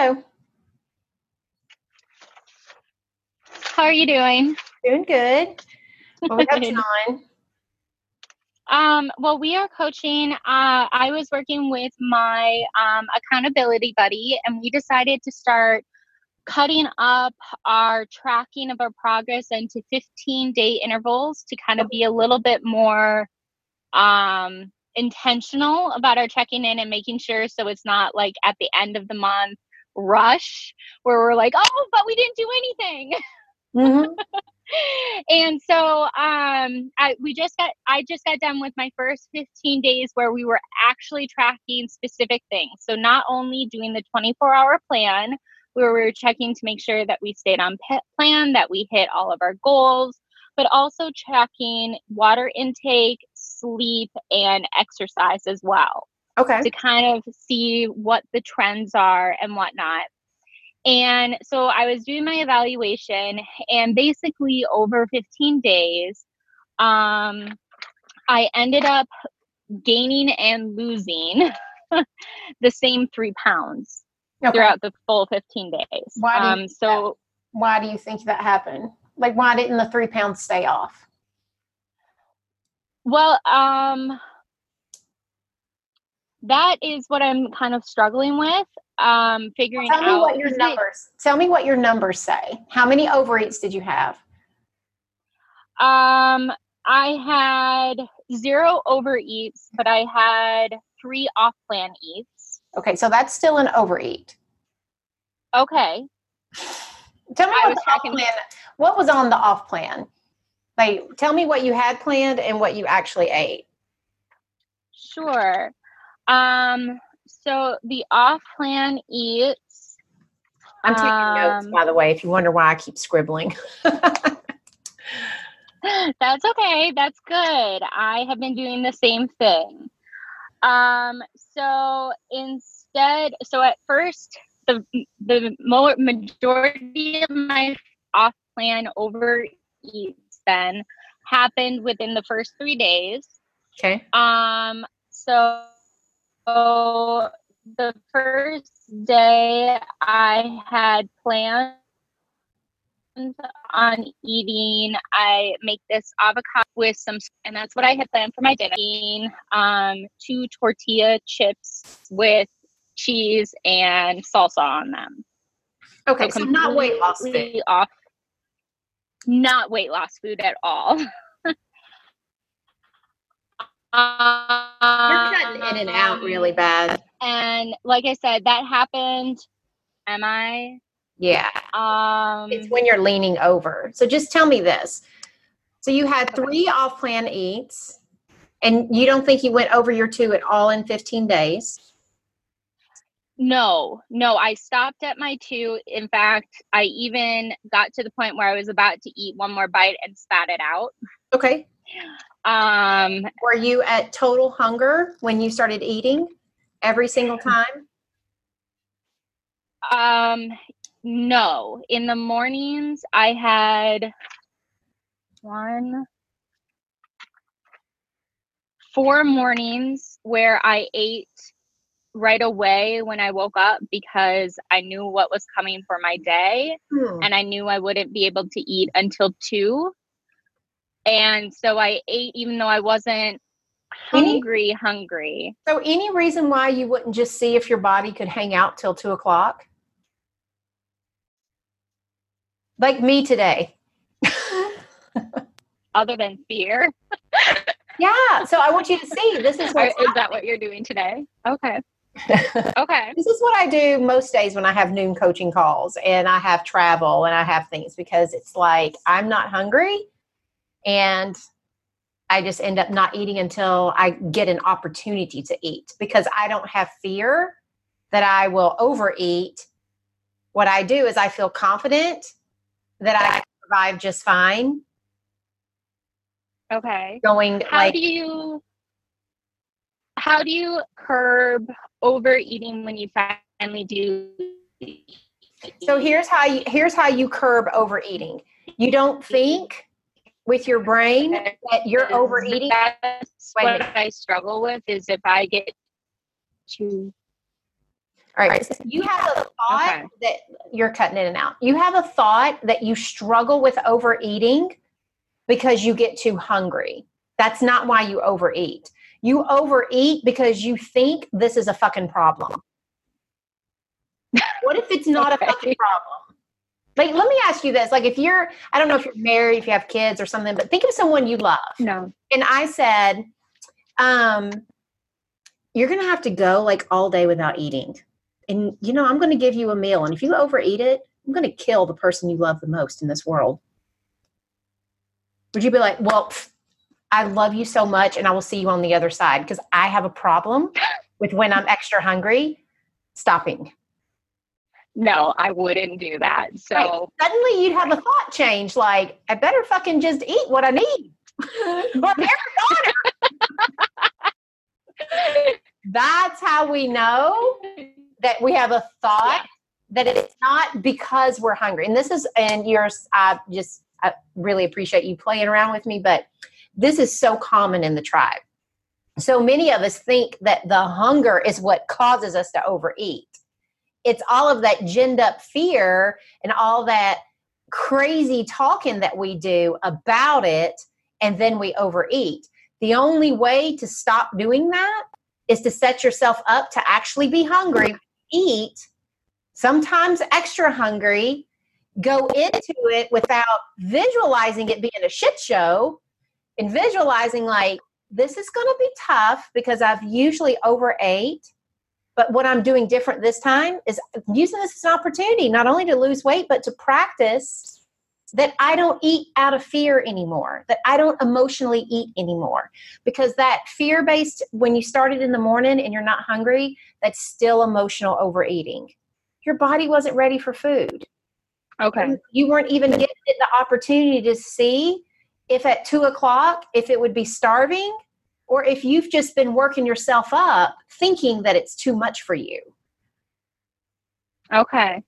Hello. How are you doing? Doing good. What we coaching on? Well, we are coaching. I was working with my accountability buddy, and we decided to start cutting up our tracking of our progress into 15-day intervals to kind of be a little bit more intentional about our checking in and making sure so it's not like at the end of the month rush where we're like, oh, but we didn't do anything. Mm-hmm. And so I just got done with my first 15 days where we were actually tracking specific things. So not only doing the 24-hour plan where we were checking to make sure that we stayed on plan, that we hit all of our goals, but also tracking water intake, sleep, and exercise as well. Okay. To kind of see what the trends are and whatnot. And so I was doing my evaluation, and basically over 15 days, I ended up gaining and losing the same 3 pounds throughout the full 15 days. Why do you think that happened? Like, why didn't the 3 pounds stay off? Well, that is what I'm kind of struggling with. Figuring out. Tell me what your numbers say. How many overeats did you have? I had 0 overeats, but I had 3 off-plan eats. Okay, so that's still an overeat. Okay. Tell me what was on the off plan. Like, tell me what you had planned and what you actually ate. Sure. So the off-plan eats. I'm taking notes, by the way, if you wonder why I keep scribbling. That's okay. That's good. I have been doing the same thing. So at first, the majority of my off-plan overeats then happened within the first 3 days. Okay. So the first day I had planned on eating, I make this avocado with and that's what I had planned for my dinner. 2 tortilla chips with cheese and salsa on them. Okay, so not weight loss food. Not weight loss food at all. You're cutting in and out really bad. And like I said, that happened. Am I? Yeah. It's when you're leaning over. So just tell me this. So you had 3 off-plan eats, and you don't think you went over your 2 at all in 15 days? No, I stopped at my 2. In fact, I even got to the point where I was about to eat one more bite and spat it out. Okay. Were you at total hunger when you started eating every single time? No. In the mornings, I had 4 mornings where I ate right away when I woke up because I knew what was coming for my day, and I knew I wouldn't be able to eat until 2. And so I ate even though I wasn't hungry. So any reason why you wouldn't just see if your body could hang out till 2 o'clock? Like me today. Other than fear? Yeah. So I want you to see, this is what's Is that what you're doing today? Okay. Okay. This is what I do most days when I have noon coaching calls and I have travel and I have things, because it's like I'm not hungry and I just end up not eating until I get an opportunity to eat, because I don't have fear that I will overeat. What I do is I feel confident that I can survive just fine. Okay. How do you curb overeating when you finally do? So here's how you curb overeating. You don't think with your brain that you're overeating. That's what I struggle with, is if I get to. All right. So you have a thought that you're cutting in and out. You have a thought that you struggle with overeating because you get too hungry. That's not why you overeat. You overeat because you think this is a fucking problem. What if it's not a fucking problem? Like, let me ask you this. Like, if you're, I don't know if you're married, if you have kids or something, but think of someone you love. No. And I said, you're going to have to go like all day without eating. And, you know, I'm going to give you a meal. And if you overeat it, I'm going to kill the person you love the most in this world. Would you be like, well, I love you so much and I will see you on the other side because I have a problem with when I'm extra hungry, stopping. No, I wouldn't do that. So right. Suddenly you'd have a thought change like, I better fucking just eat what I need. Or every daughter. That's how we know that we have a thought that it's not because we're hungry. And this is, and yours, I really appreciate you playing around with me, but this is so common in the tribe. So many of us think that the hunger is what causes us to overeat. It's all of that ginned up fear and all that crazy talking that we do about it, and then we overeat. The only way to stop doing that is to set yourself up to actually be hungry, eat, sometimes extra hungry, go into it without visualizing it being a shit show and visualizing like, this is going to be tough because I've usually overate. But what I'm doing different this time is using this as an opportunity, not only to lose weight, but to practice that I don't eat out of fear anymore, that I don't emotionally eat anymore. Because that fear-based, when you started in the morning and you're not hungry, that's still emotional overeating. Your body wasn't ready for food. Okay. You weren't even getting the opportunity to see if at 2:00, if it would be starving, or if you've just been working yourself up thinking that it's too much for you. Okay.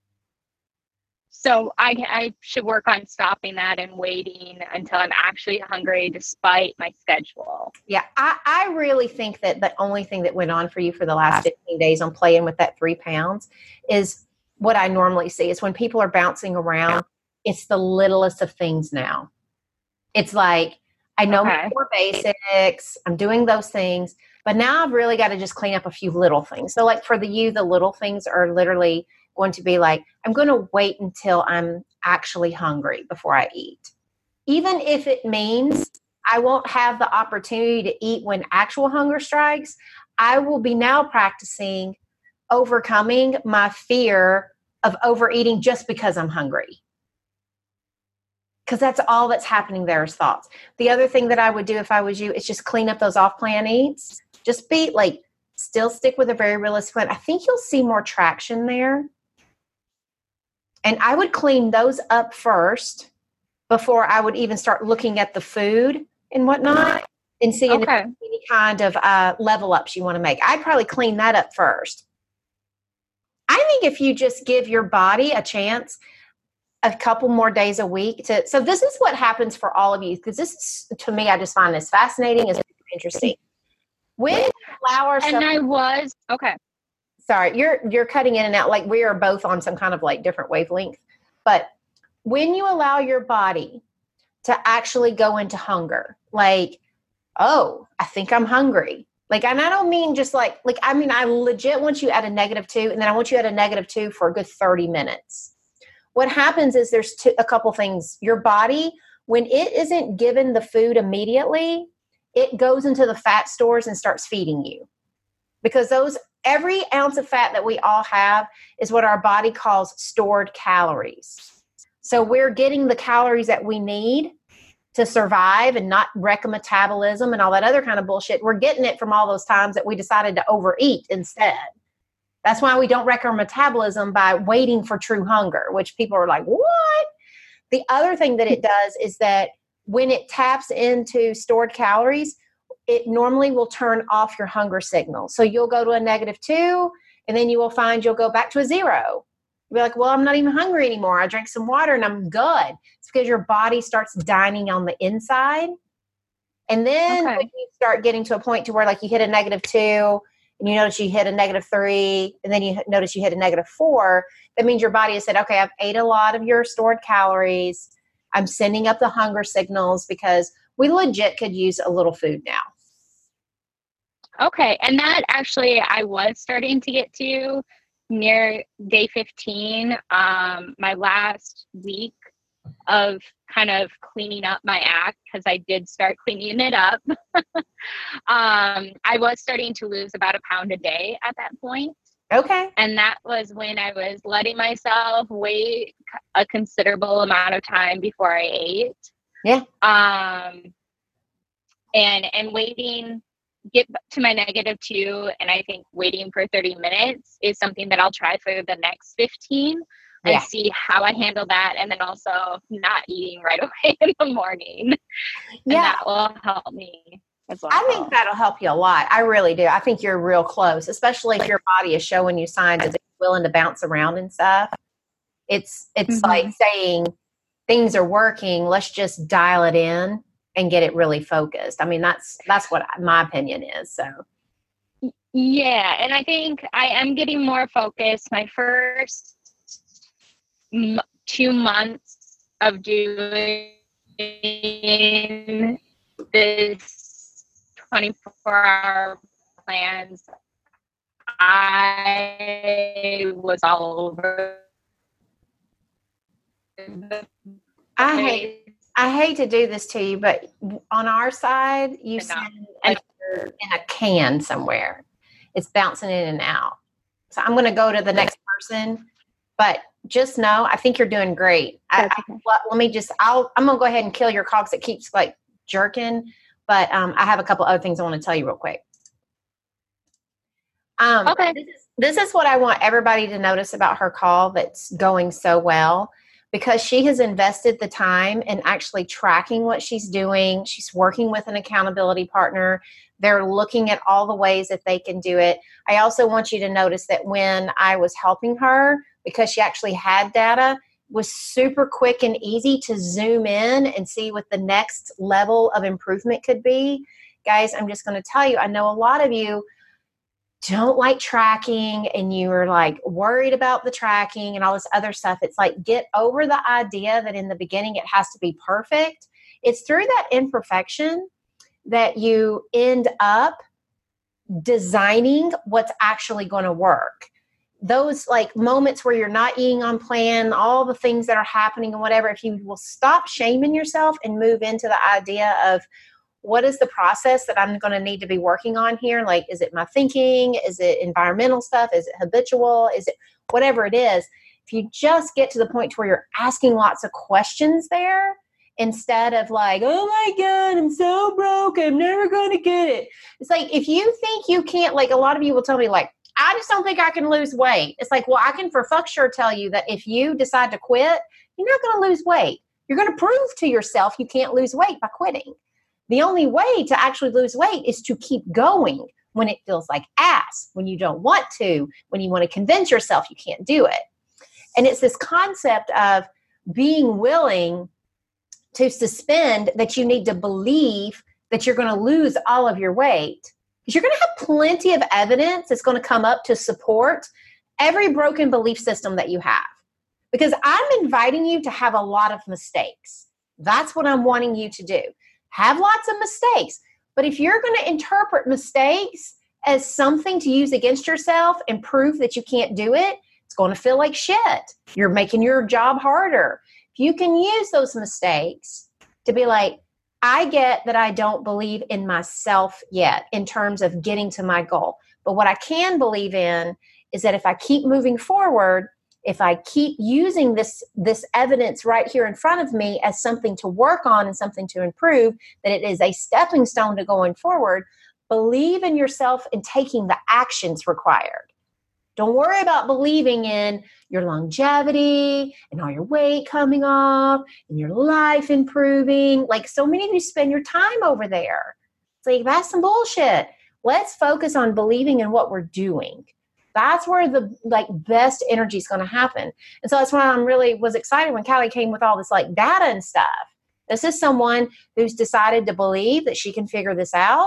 So I should work on stopping that and waiting until I'm actually hungry despite my schedule. Yeah, I really think that the only thing that went on for you for the last 15 days on playing with that 3 pounds is what I normally see is when people are bouncing around, it's the littlest of things now. It's like, I know more basics, I'm doing those things, but now I've really got to just clean up a few little things. So like for the little things are literally going to be like, I'm going to wait until I'm actually hungry before I eat. Even if it means I won't have the opportunity to eat when actual hunger strikes, I will be now practicing overcoming my fear of overeating just because I'm hungry. Because that's all that's happening there is thoughts. The other thing that I would do if I was you is just clean up those off-plan eats. Just be like, still stick with a very realistic plan. I think you'll see more traction there. And I would clean those up first before I would even start looking at the food and whatnot and seeing if there's any kind of level ups you want to make. I'd probably clean that up first. I think if you just give your body a chance a couple more days a week so this is what happens for all of you, because this is, to me, I just find this fascinating, is interesting. When we allow ourselves, sorry, you're cutting in and out, like we are both on some kind of like different wavelength. But when you allow your body to actually go into hunger, like, oh, I think I'm hungry. Like, and I don't mean just like, I mean, I legit want you at a -2, and then I want you at a -2 for a good 30 minutes. What happens is there's a couple things. Your body, when it isn't given the food immediately, it goes into the fat stores and starts feeding you. Because every ounce of fat that we all have is what our body calls stored calories. So we're getting the calories that we need to survive and not wreck a metabolism and all that other kind of bullshit. We're getting it from all those times that we decided to overeat instead. That's why we don't wreck our metabolism by waiting for true hunger, which people are like, what? The other thing that it does is that when it taps into stored calories, it normally will turn off your hunger signal. So you'll go to a -2, and then you will find you'll go back to a 0. You'll be like, well, I'm not even hungry anymore. I drank some water and I'm good. It's because your body starts dining on the inside. And then when you start getting to a point to where like you hit a -2, and you notice you hit a -3, and then you notice you hit a -4, that means your body has said, okay, I've ate a lot of your stored calories. I'm sending up the hunger signals because we legit could use a little food now. Okay. And that actually, I was starting to get to near day 15, my last week of kind of cleaning up my act, because I did start cleaning it up. I was starting to lose about a pound a day at that point. Okay. And that was when I was letting myself wait a considerable amount of time before I ate. Yeah. And waiting, get to my -2. And I think waiting for 30 minutes is something that I'll try for the next 15 and see how I handle that. And then also not eating right away in the morning. And that will help me as well. I think that'll help you a lot. I really do. I think you're real close, especially if your body is showing you signs that it's willing to bounce around and stuff. It's like saying things are working. Let's just dial it in and get it really focused. I mean, that's what my opinion is. So. Yeah. And I think I am getting more focused. My first 2 months of doing this 24-hour plans, I was all over the place. I hate to do this to you, but on our side, you sound like you're in a can somewhere. It's bouncing in and out. So I'm going to go to the next person, but just know, I think you're doing great. I'm going to go ahead and kill your call because it keeps like jerking, but I have a couple other things I want to tell you real quick. Okay. This is what I want everybody to notice about her call that's going so well, because she has invested the time in actually tracking what she's doing. She's working with an accountability partner. They're looking at all the ways that they can do it. I also want you to notice that when I was helping her, because she actually had data, was super quick and easy to zoom in and see what the next level of improvement could be. Guys, I'm just going to tell you, I know a lot of you don't like tracking and you are like worried about the tracking and all this other stuff. It's like, get over the idea that in the beginning it has to be perfect. It's through that imperfection that you end up designing what's actually going to work. Those like moments where you're not eating on plan, all the things that are happening and whatever, if you will stop shaming yourself and move into the idea of, what is the process that I'm going to need to be working on here? Like, is it my thinking? Is it environmental stuff? Is it habitual? Is it whatever it is? If you just get to the point where you're asking lots of questions there, instead of like, oh my God, I'm so broke, I'm never going to get it. It's like, if you think you can't, like a lot of you will tell me like, I just don't think I can lose weight. It's like, well, I can for fuck sure tell you that if you decide to quit, you're not going to lose weight. You're going to prove to yourself you can't lose weight by quitting. The only way to actually lose weight is to keep going when it feels like ass, when you don't want to, when you want to convince yourself you can't do it. And it's this concept of being willing to suspend that you need to believe that you're going to lose all of your weight. Because you're going to have plenty of evidence that's going to come up to support every broken belief system that you have. Because I'm inviting you to have a lot of mistakes. That's what I'm wanting you to do. Have lots of mistakes. But if you're going to interpret mistakes as something to use against yourself and prove that you can't do it, it's going to feel like shit. You're making your job harder. If you can use those mistakes to be like, I get that I don't believe in myself yet in terms of getting to my goal. But what I can believe in is that if I keep moving forward, if I keep using this evidence right here in front of me as something to work on and something to improve, that it is a stepping stone to going forward, believe in yourself and taking the actions required. Don't worry about believing in your longevity and all your weight coming off and your life improving. Like so many of you spend your time over there. It's like, that's some bullshit. Let's focus on believing in what we're doing. That's where the best energy is going to happen. And so that's why I'm really was excited when Callie came with all this data and stuff. This is someone who's decided to believe that she can figure this out.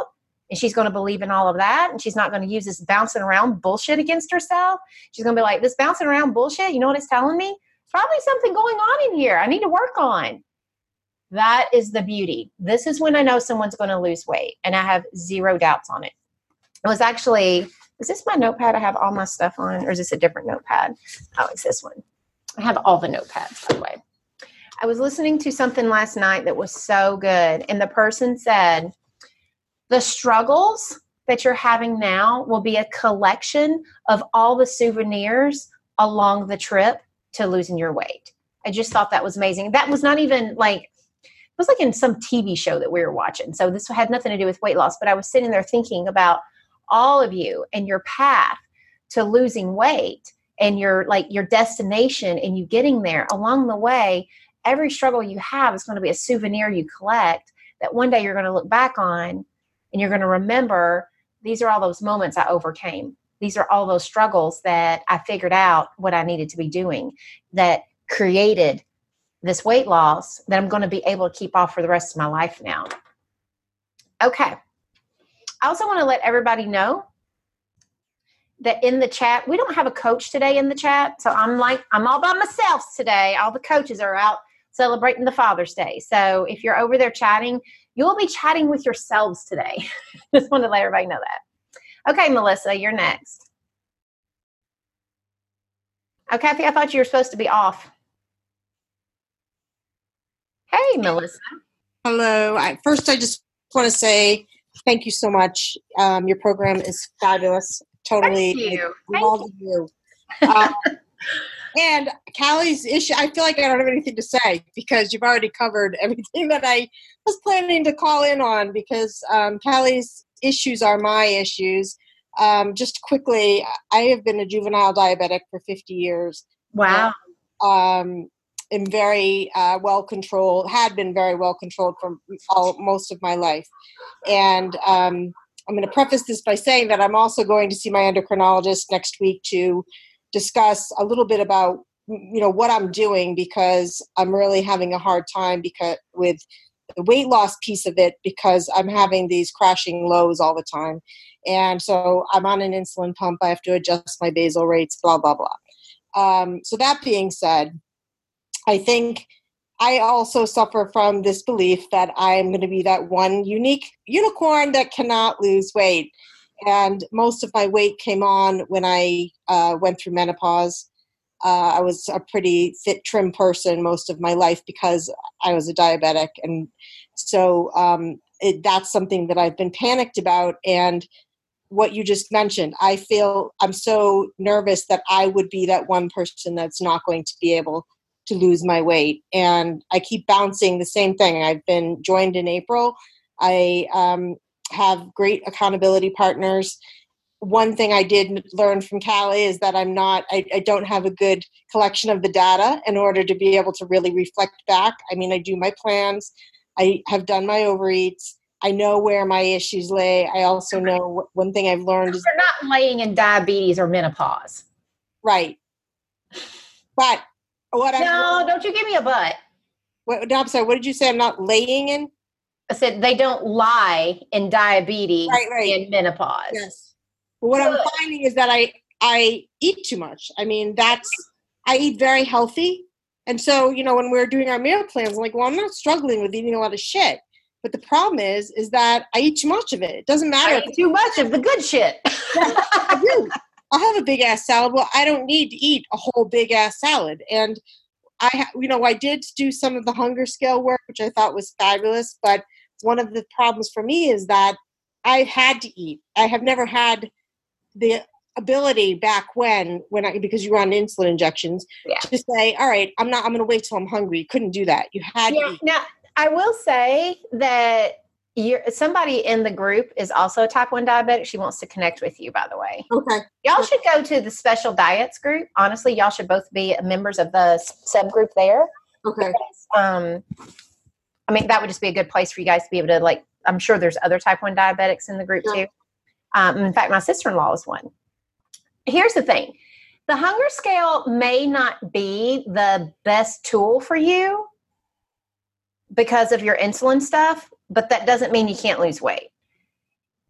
and she's going to believe in all of that, and she's not going to use this bouncing around bullshit against herself. She's going to be like, this bouncing around bullshit, you know what it's telling me? Probably something going on in here I need to work on. That is the beauty. This is when I know someone's going to lose weight, and I have zero doubts on it. It was actually, is this my notepad I have all my stuff on, or is this a different notepad? Oh, it's this one. I have all the notepads, by the way. I was listening to something last night that was so good, and the person said, the struggles that you're having now will be a collection of all the souvenirs along the trip to losing your weight. I just thought that was amazing. That was not even like, it was like in some TV show that we were watching. So this had nothing to do with weight loss, but I was sitting there thinking about all of you and your path to losing weight and your destination and you getting there along the way. Every struggle you have is going to be a souvenir you collect that one day you're going to look back on and you're going to remember, these are all those moments I overcame. These are all those struggles that I figured out what I needed to be doing that created this weight loss that I'm going to be able to keep off for the rest of my life now. Okay. I also want to let everybody know that in the chat, we don't have a coach today in the chat. So I'm all by myself today. All the coaches are out celebrating the Father's Day. So if you're over there chatting, you'll be chatting with yourselves today. Just wanted to let everybody know that. Okay, Melissa, you're next. Oh, Kathy, I thought you were supposed to be off. Hey, Melissa. Hello. First, I just want to say thank you so much. Your program is fabulous. Totally. Thank you. Love you. And Callie's issue, I feel like I don't have anything to say because you've already covered everything that I was planning to call in on because Callie's issues are my issues. Just quickly, I have been a juvenile diabetic for 50 years. Wow. And, am very well controlled, had been very well controlled for most of my life. And I'm going to preface this by saying that I'm also going to see my endocrinologist next week to discuss a little bit about, what I'm doing because I'm really having a hard time with the weight loss piece of it because I'm having these crashing lows all the time. And so I'm on an insulin pump. I have to adjust my basal rates, blah, blah, blah. So that being said, I think I also suffer from this belief that I'm going to be that one unique unicorn that cannot lose weight. And most of my weight came on when I went through menopause. I was a pretty fit, trim person most of my life because I was a diabetic. And so that's something that I've been panicked about. And what you just mentioned, I feel I'm so nervous that I would be that one person that's not going to be able to lose my weight. And I keep bouncing the same thing. I've been joined in April. I have great accountability partners. One thing I did learn from Callie is that I don't have a good collection of the data in order to be able to really reflect back. I mean, I do my plans. I have done my overeats. I know where my issues lay. I also know one thing I've learned is you're not laying in diabetes or menopause. Right. But don't you give me a but. No, I'm sorry. What did you say? I'm not laying in? I said they don't lie in diabetes and menopause. Yes. But what I'm finding is that I eat too much. I mean, I eat very healthy. And so, when we're doing our meal plans, I'm like, well, I'm not struggling with eating a lot of shit. But the problem is that I eat too much of it. It doesn't matter. I eat too much of the good shit. I do. I'll have a big ass salad. Well, I don't need to eat a whole big ass salad. And I did do some of the hunger scale work, which I thought was fabulous. But one of the problems for me is that I've had to eat. I have never had the ability back because you were on insulin injections to say, all right, I'm going to wait till I'm hungry. You couldn't do that. You had to eat. Now, I will say that somebody in the group is also a type 1 diabetic. She wants to connect with you, by the way. Okay. Y'all should go to the special diets group. Honestly, y'all should both be members of the subgroup there. Okay. Because, that would just be a good place for you guys to be able to, I'm sure there's other type 1 diabetics in the group too. In fact, my sister-in-law is one. Here's the thing. The hunger scale may not be the best tool for you because of your insulin stuff, but that doesn't mean you can't lose weight.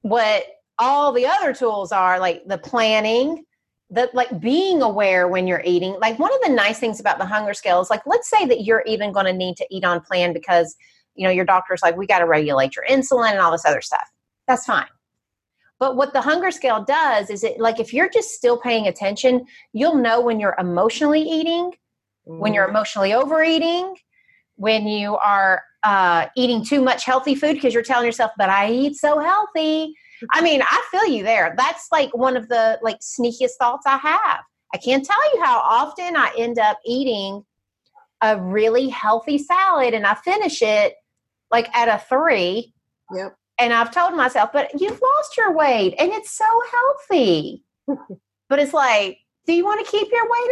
what all the other tools are, like the planning, the like being aware when you're eating. Like one of the nice things about the hunger scale is like, let's say that you're even going to need to eat on plan because, your doctor's like, we got to regulate your insulin and all this other stuff. That's fine. But what the hunger scale does is it, like, if you're just still paying attention, you'll know when you're emotionally eating, when you're emotionally overeating, when you are eating too much healthy food because you're telling yourself, but I eat so healthy. I mean, I feel you there. That's like one of the like sneakiest thoughts I have. I can't tell you how often I end up eating a really healthy salad and I finish it like at a 3. Yep. And I've told myself, but you've lost your weight and it's so healthy. But it's like, do you want to keep your weight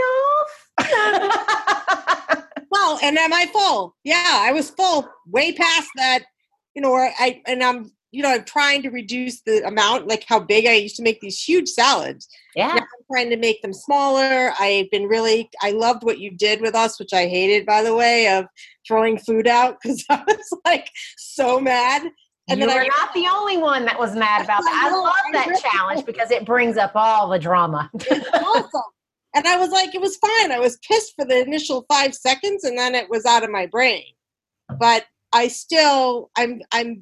off? Well, and am I full? Yeah, I was full way past that, where I'm trying to reduce the amount, like how big I used to make these huge salads. Yeah. Now I'm trying to make them smaller. I loved what you did with us, which I hated, by the way, of throwing food out because I was like so mad. And You're then not the only one that was mad about that. I love that challenge because it brings up all the drama. It's awesome. And I was like, it was fine. I was pissed for the initial 5 seconds and then it was out of my brain. But I still, I'm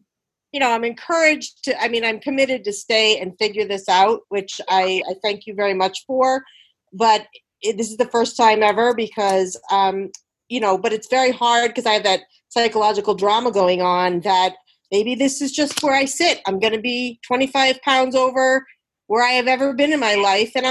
encouraged I'm committed to stay and figure this out, which I thank you very much for. But this is the first time ever because, but it's very hard because I have that psychological drama going on that maybe this is just where I sit. I'm going to be 25 pounds over where I have ever been in my life. And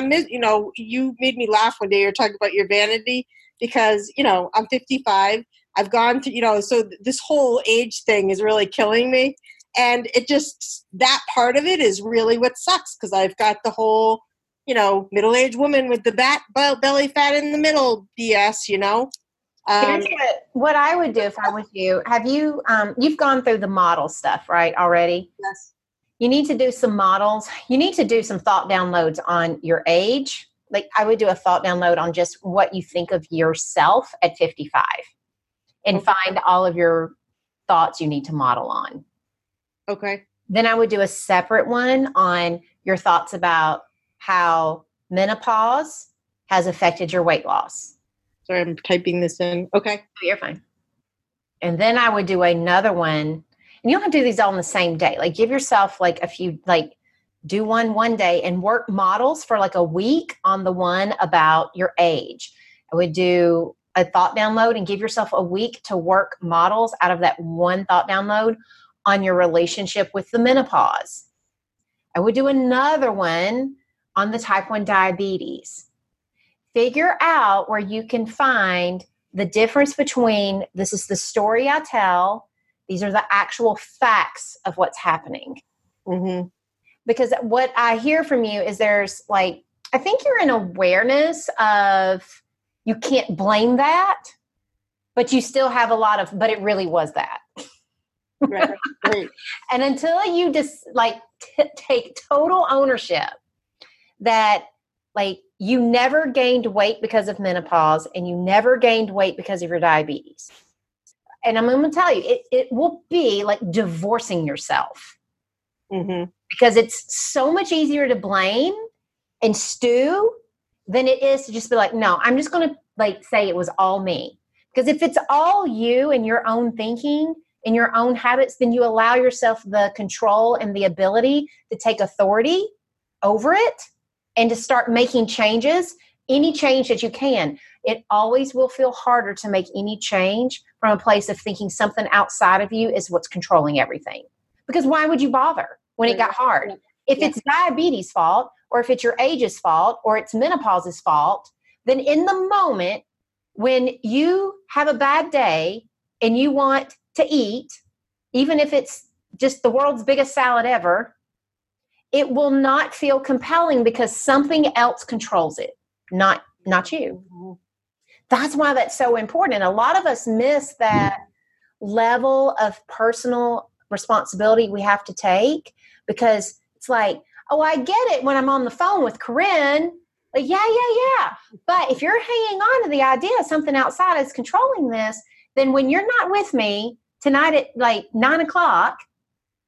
you made me laugh one day. You were talking about your vanity because, I'm 55. I've gone to, so this whole age thing is really killing me. And it just, that part of it is really what sucks because I've got the whole, middle-aged woman with the belly fat in the middle BS, Here's what I would do if I was you. Have you, you've gone through the model stuff, right, already? Yes. You need to do some models. You need to do some thought downloads on your age. Like I would do a thought download on just what you think of yourself at 55 and find all of your thoughts you need to model on. Okay. Then I would do a separate one on your thoughts about how menopause has affected your weight loss. Sorry, I'm typing this in. Okay. You're fine. And then I would do another one. And you don't have to do these all in the same day. Like give yourself like a few, like do one day and work models for like a week on the one about your age. I would do a thought download and give yourself a week to work models out of that one thought download on your relationship with the menopause. I would do another one on the type 1 diabetes. Figure out where you can find the difference between this is the story I tell, these are the actual facts of what's happening. Mm-hmm. Because what I hear from you is there's like, I think you're in awareness of you can't blame that, but you still have a lot of, but it really was that. Right. And until you just like take total ownership that like you never gained weight because of menopause and you never gained weight because of your diabetes. And I'm going to tell you, it will be like divorcing yourself. Mm-hmm. Because it's so much easier to blame and stew than it is to just be like, no, I'm just going to like say it was all me. Because if it's all you and your own thinking and your own habits, then you allow yourself the control and the ability to take authority over it and to start making changes, any change that you can. It always will feel harder to make any change from a place of thinking something outside of you is what's controlling everything. Because why would you bother when it got hard? If it's diabetes' fault, or if it's your age's fault, or it's menopause's fault, then in the moment when you have a bad day and you want to eat, even if it's just the world's biggest salad ever, it will not feel compelling because something else controls it, not you. Mm-hmm. That's why that's so important. And a lot of us miss that level of personal responsibility we have to take because it's like, oh, I get it when I'm on the phone with Corinne. Like, yeah. But if you're hanging on to the idea of something outside is controlling this, then when you're not with me tonight at like 9:00,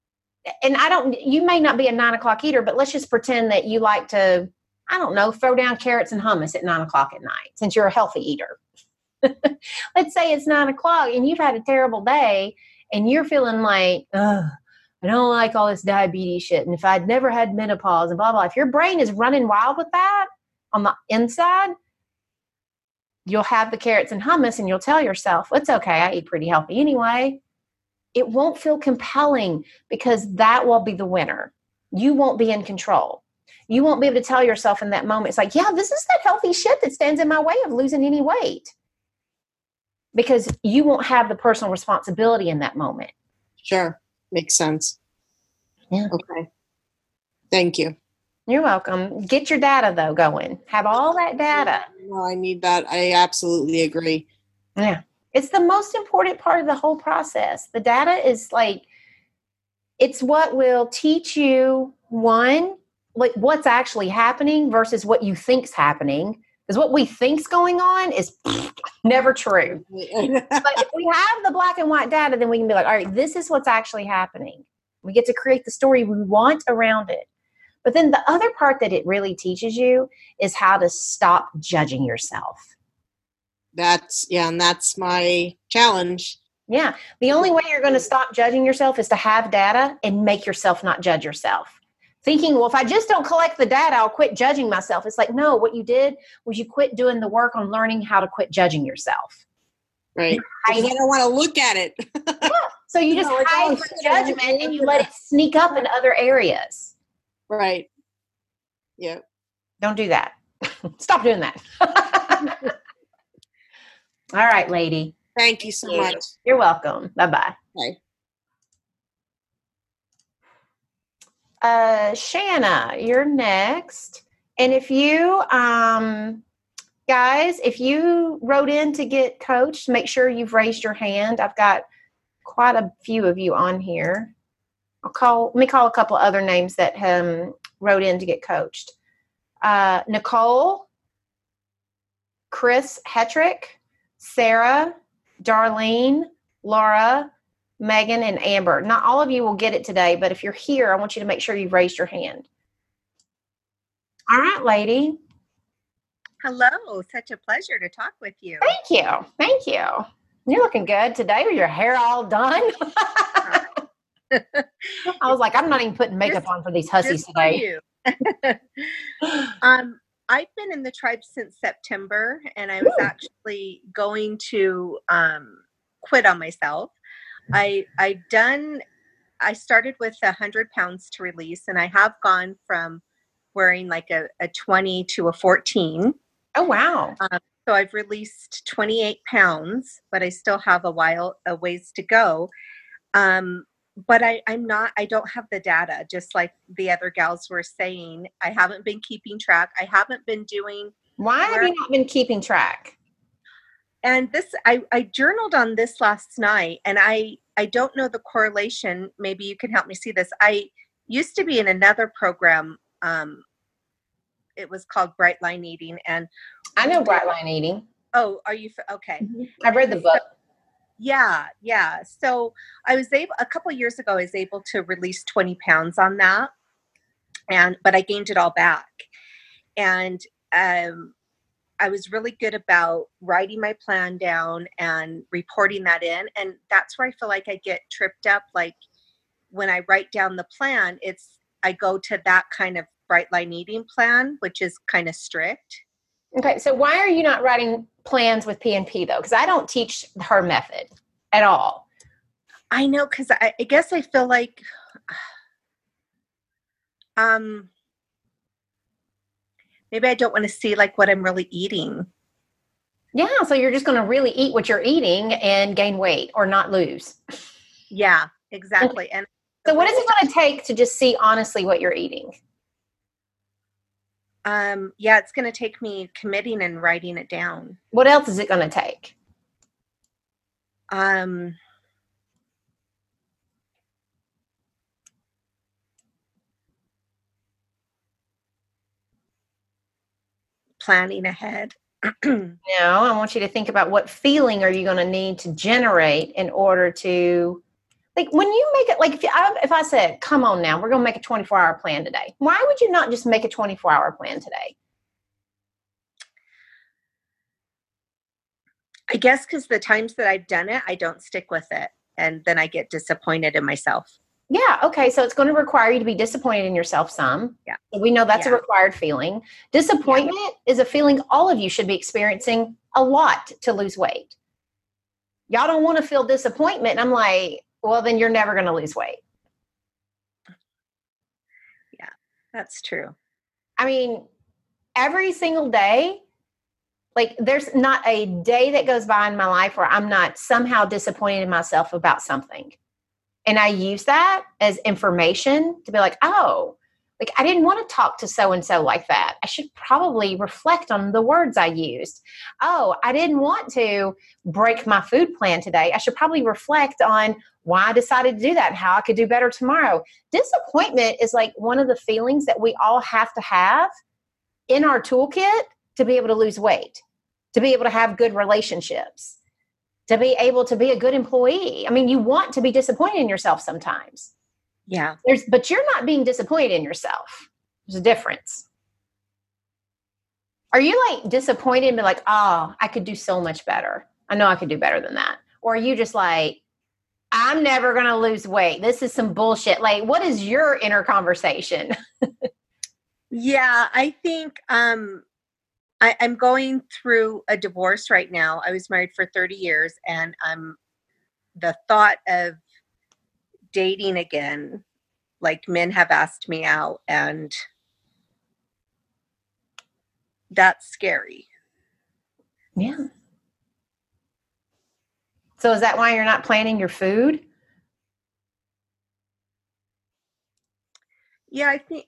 and you may not be a 9 o'clock eater, but let's just pretend that you like to, I don't know, throw down carrots and hummus at 9 o'clock at night, since you're a healthy eater. Let's say it's 9 o'clock and you've had a terrible day and you're feeling like, ugh, I don't like all this diabetes shit. And if I'd never had menopause and blah, blah, if your brain is running wild with that on the inside, you'll have the carrots and hummus and you'll tell yourself, it's okay, I eat pretty healthy anyway. It won't feel compelling because that will be the winner. You won't be in control. You won't be able to tell yourself in that moment, it's like, yeah, this is that healthy shit that stands in my way of losing any weight. Because you won't have the personal responsibility in that moment. Sure. Makes sense. Yeah. Okay. Thank you. You're welcome. Get your data, though, going. Have all that data. Well, I need that. I absolutely agree. Yeah. It's the most important part of the whole process. The data is like, it's what will teach you, one, like what's actually happening versus what you think's happening. Because what we think's going on is never true. But if we have the black and white data, then we can be like, all right, this is what's actually happening. We get to create the story we want around it. But then the other part that it really teaches you is how to stop judging yourself. And that's my challenge. Yeah. The only way you're going to stop judging yourself is to have data and make yourself not judge yourself. Thinking, well, if I just don't collect the data, I'll quit judging myself. It's like, no, what you did was you quit doing the work on learning how to quit judging yourself. Right. Because I don't want to look at it. Yeah. So you just hide from judgment and you let it sneak up in other areas. Right. Yeah. Don't do that. Stop doing that. All right, lady. Thank you so much. You're welcome. Bye-bye. Bye. Shanna, you're next. And if you, guys, if you wrote in to get coached, make sure you've raised your hand. I've got quite a few of you on here. Let me call a couple other names that wrote in to get coached. Nicole, Chris Hetrick, Sarah, Darlene, Laura, Megan, and Amber. Not all of you will get it today, but if you're here, I want you to make sure you've raised your hand. All right, lady. Hello. Such a pleasure to talk with you. Thank you. Thank you. You're looking good today with your hair all done. I was like, I'm not even putting makeup on for these hussies today. I've been in the tribe since September, and I was actually going to quit on myself. I started with 100 pounds to release, and I have gone from wearing like a 20 to a 14. Oh, wow. So I've released 28 pounds, but I still have a ways to go. But I don't have the data, just like the other gals were saying. I haven't been keeping track. I haven't been doing. Why have you not been keeping track? And I journaled on this last night, and I don't know the correlation. Maybe you can help me see this. I used to be in another program. It was called Bright Line Eating, and I know Bright Line Eating. Oh, are you okay? Mm-hmm. I've read the book. Yeah. So I was a couple of years ago, I was able to release 20 pounds on that, but I gained it all back, and I was really good about writing my plan down and reporting that in. And that's where I feel like I get tripped up. Like when I write down the plan, I go to that kind of Bright Line Eating plan, which is kind of strict. Okay. So why are you not writing plans with PNP though? Because I don't teach her method at all. I know. Cause I guess I feel like, maybe I don't want to see like what I'm really eating. Yeah. So you're just going to really eat what you're eating and gain weight or not lose. Yeah, exactly. And so what is it going to take to just see honestly what you're eating? Yeah, it's going to take me committing and writing it down. What else is it going to take? Planning ahead. No, I want you to think about what feeling are you going to need to generate in order to Like when you make it, like if I said, come on now, we're going to make a 24-hour plan today. Why would you not just make a 24-hour plan today? I guess because the times that I've done it, I don't stick with it. And then I get disappointed in myself. Yeah. Okay. So it's going to require you to be disappointed in yourself some. Yeah. So we know that's a Yeah. required feeling. Disappointment is a feeling all of you should be experiencing a lot to lose weight. Y'all don't want to feel disappointment. And I'm like, well, then you're never going to lose weight. Yeah, that's true. I mean, every single day, like there's not a day that goes by in my life where I'm not somehow disappointed in myself about something. And I use that as information to be like, oh, like I didn't want to talk to so-and-so like that. I should probably reflect on the words I used. Oh, I didn't want to break my food plan today. I should probably reflect on why I decided to do that and how I could do better tomorrow. Disappointment is like one of the feelings that we all have to have in our toolkit to be able to lose weight, to be able to have good relationships, to be able to be a good employee. I mean, you want to be disappointed in yourself sometimes. Yeah. But you're not being disappointed in yourself. There's a difference. Are you like disappointed and be like, oh, I could do so much better. I know I could do better than that. Or are you just like, I'm never going to lose weight. This is some bullshit. Like, what is your inner conversation? Yeah, I think I'm going through a divorce right now. I was married for 30 years and the thought of dating again, like men have asked me out and that's scary. Yeah. So is that why you're not planning your food? Yeah, I think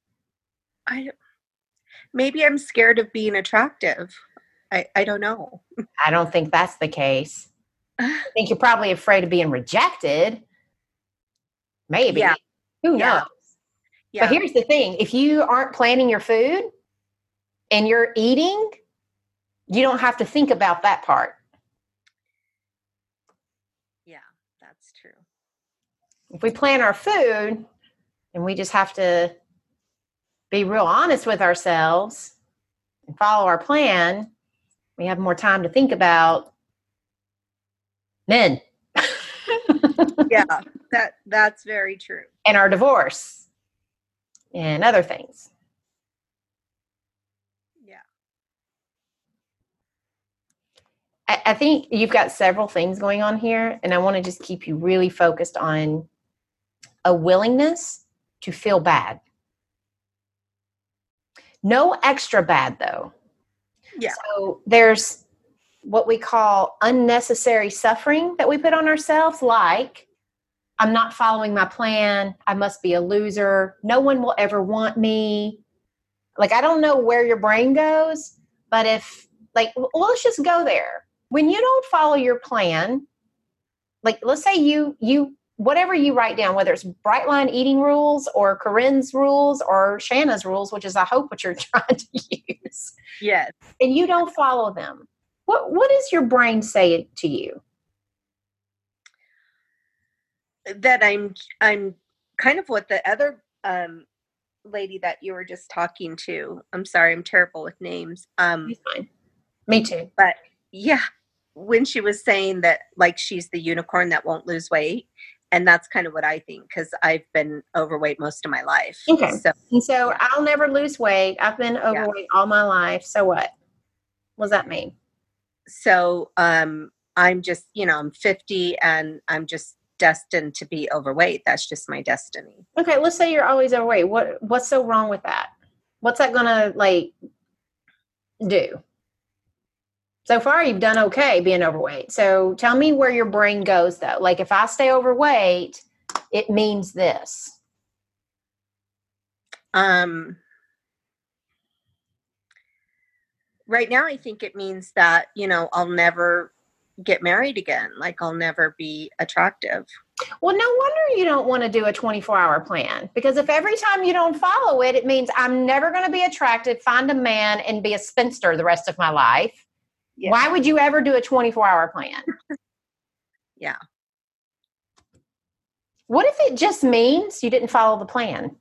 maybe I'm scared of being attractive. I don't know. I don't think that's the case. I think you're probably afraid of being rejected. Maybe. Yeah. Who knows? Yeah. Yeah. But here's the thing. If you aren't planning your food and you're eating, you don't have to think about that part. Yeah, that's true. If we plan our food and we just have to be real honest with ourselves and follow our plan, we have more time to think about men. Yeah, that's very true. And our divorce and other things. Yeah. I think you've got several things going on here, and I want to just keep you really focused on a willingness to feel bad. No extra bad, though. Yeah. So there's what we call unnecessary suffering that we put on ourselves, like, I'm not following my plan. I must be a loser. No one will ever want me. Like, I don't know where your brain goes, but if, like, well, let's just go there. When you don't follow your plan, like, let's say you whatever you write down, whether it's Bright Line eating rules or Corinne's rules or Shanna's rules, which is, I hope, what you're trying to use. Yes. And you don't follow them. What does your brain say to you? That I'm kind of what the other lady that you were just talking to. I'm sorry, I'm terrible with names. It's fine. Me too. But yeah, when she was saying that, like, she's the unicorn that won't lose weight, and that's kind of what I think, because I've been overweight most of my life. Okay. So yeah. I'll never lose weight. I've been overweight all my life. So what? What does that mean? So I'm just, I'm 50 and I'm just destined to be overweight. That's just my destiny. Okay, let's say you're always overweight. What's so wrong with that? What's that gonna like do? So far, you've done okay being overweight. So tell me where your brain goes, though. Like, if I stay overweight, it means this. Right now, I think it means that, I'll never get married again. Like, I'll never be attractive. Well, no wonder you don't want to do a 24-hour plan, because if every time you don't follow it, it means I'm never going to be attractive, find a man, and be a spinster the rest of my life. Yeah. Why would you ever do a 24-hour plan? Yeah. What if it just means you didn't follow the plan?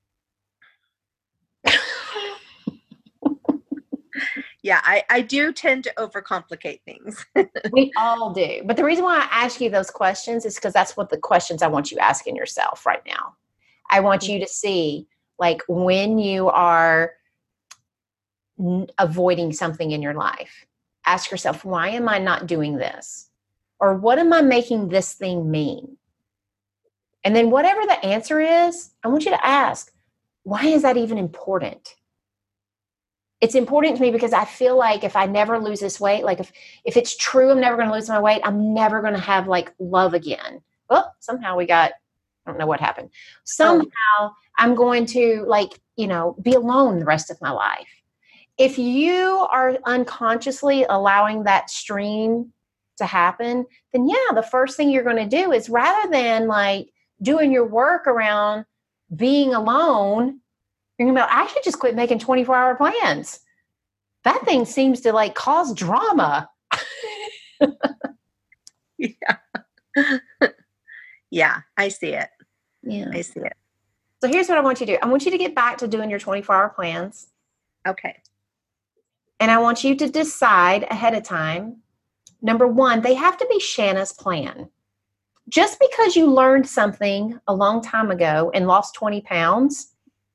Yeah, I do tend to overcomplicate things. We all do. But the reason why I ask you those questions is because that's what the questions I want you asking yourself right now. I want you to see, like, when you are avoiding something in your life, ask yourself, why am I not doing this? Or what am I making this thing mean? And then whatever the answer is, I want you to ask, why is that even important? It's important to me because I feel like if I never lose this weight, like if it's true, I'm never going to lose my weight, I'm never going to have like love again. Well, somehow I don't know what happened. Somehow I'm going to be alone the rest of my life. If you are unconsciously allowing that stream to happen, then yeah, the first thing you're going to do is, rather than like doing your work around being alone, you're going to be like, I should just quit making 24-hour plans. That thing seems to like cause drama. Yeah. Yeah, I see it. Yeah. I see it. So here's what I want you to do. I want you to get back to doing your 24-hour plans. Okay. And I want you to decide ahead of time. Number one, they have to be Shanna's plan. Just because you learned something a long time ago and lost 20 pounds,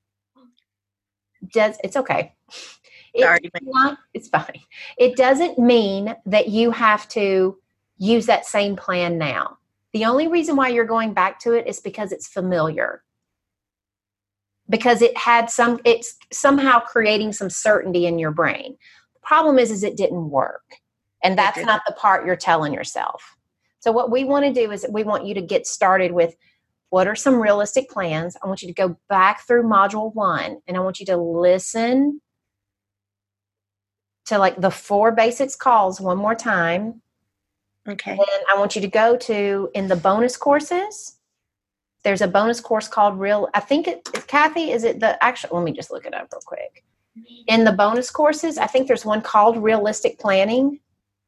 it's okay. It's fine. It doesn't mean that you have to use that same plan now. The only reason why you're going back to it is because it's familiar. Because it's somehow creating some certainty in your brain. The problem is it didn't work. And that's not the part you're telling yourself. So what we want to do is we want you to get started with, what are some realistic plans? I want you to go back through module 1, and I want you to listen to like the 4 basics calls one more time. Okay. And then I want you to go to, in the bonus courses, there's a bonus course called Kathy, is it the actual, let me just look it up real quick. In the bonus courses, I think there's one called Realistic Planning.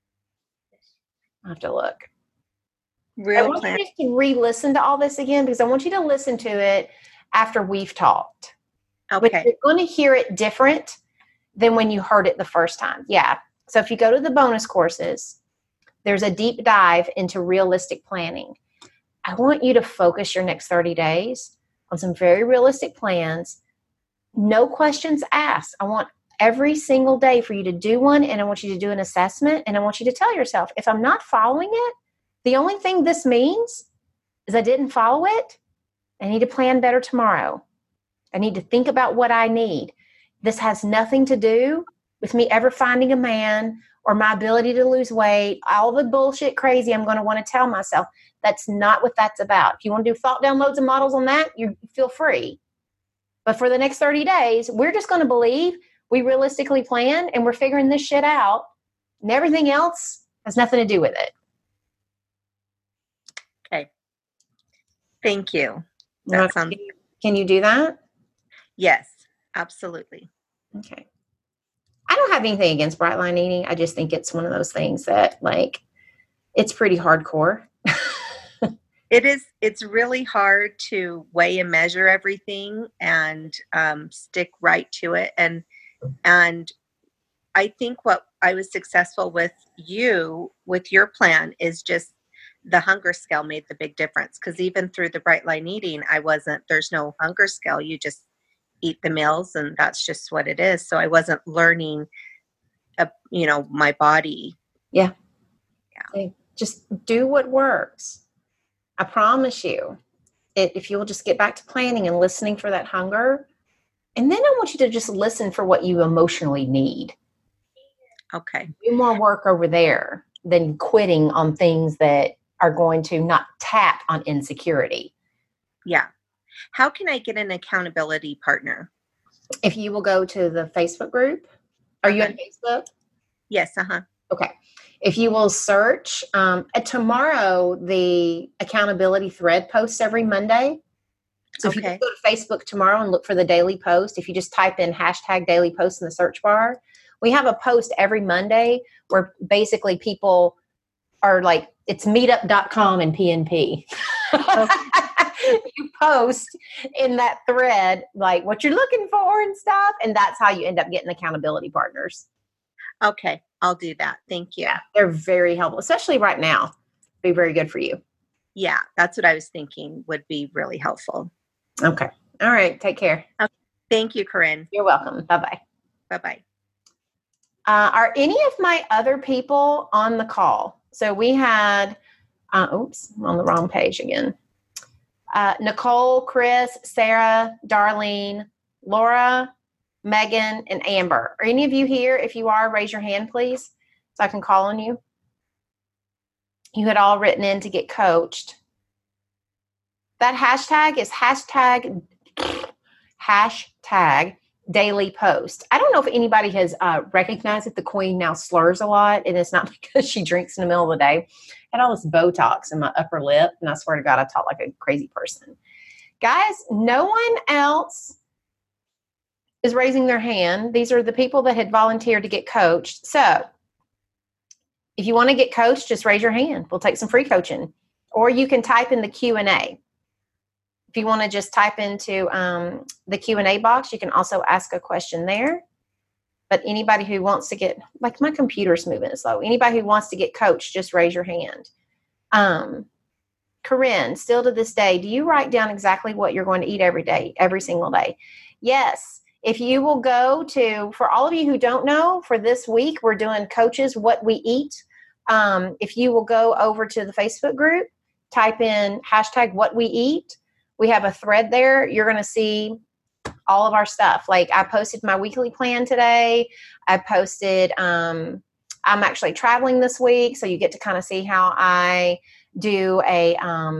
I have to look. I want you just to re-listen to all this again, because I want you to listen to it after we've talked. Okay. But you're going to hear it different than when you heard it the first time. Yeah. So if you go to the bonus courses, there's a deep dive into realistic planning. I want you to focus your next 30 days on some very realistic plans. No questions asked. I want every single day for you to do one, and I want you to do an assessment, and I want you to tell yourself, if I'm not following it, the only thing this means is I didn't follow it. I need to plan better tomorrow. I need to think about what I need. This has nothing to do with me ever finding a man or my ability to lose weight, all the bullshit crazy I'm going to want to tell myself. That's not what that's about. If you want to do thought downloads and models on that, you feel free. But for the next 30 days, we're just going to believe we realistically planned and we're figuring this shit out, and everything else has nothing to do with it. Okay. Thank you. Can you do that? Yes, absolutely. Okay. I don't have anything against bright line eating. I just think it's one of those things that, like, it's pretty hardcore. It is. It's really hard to weigh and measure everything and stick right to it. And I think what I was successful with your plan is just the hunger scale made the big difference. Because even through the bright line eating, there's no hunger scale. You just eat the meals, and that's just what it is. So I wasn't learning, my body. Yeah. Just do what works. I promise you, if you will just get back to planning and listening for that hunger, and then I want you to just listen for what you emotionally need. Okay. Do more work over there than quitting on things that are going to not tap on insecurity. Yeah. How can I get an accountability partner? If you will go to the Facebook group. Are you on Facebook? Yes. Okay. If you will search, tomorrow, the accountability thread posts every Monday. So if you go to Facebook tomorrow and look for the daily post, if you just type in #daily post in the search bar, we have a post every Monday where basically people are like, it's meetup.com and PNP. you post in that thread, like what you're looking for and stuff. And that's how you end up getting accountability partners. Okay. I'll do that. Thank you. Yeah, they're very helpful, especially right now. Be very good for you. Yeah. That's what I was thinking would be really helpful. Okay. All right. Take care. Okay. Thank you, Corinne. You're welcome. Bye-bye. Bye-bye. Are any of my other people on the call? So we had, oops, I'm on the wrong page again. Nicole, Chris, Sarah, Darlene, Laura, Megan, and Amber. Are any of you here? If you are, raise your hand, please, so I can call on you. You had all written in to get coached. That hashtag is hashtag daily post. I don't know if anybody has recognized that the queen now slurs a lot, and it's not because she drinks in the middle of the day. I had all this Botox in my upper lip, and I swear to God, I talk like a crazy person. Guys, no one else is raising their hand. These are the people that had volunteered to get coached. So if you want to get coached, just raise your hand. We'll take some free coaching. Or you can type in the Q&A. If you want to just type into the Q&A box, you can also ask a question there. But anybody who wants to get, like my computer's moving slow, anybody who wants to get coached, just raise your hand. Corinne, still to this day, do you write down exactly what you're going to eat every day, every single day? Yes. If you will go to, for all of you who don't know, for this week, we're doing Coaches What We Eat. If you will go over to the Facebook group, type in hashtag what we eat. We have a thread there. You're going to see all of our stuff. Like I posted my weekly plan today. I posted, I'm actually traveling this week. So you get to kind of see how I do a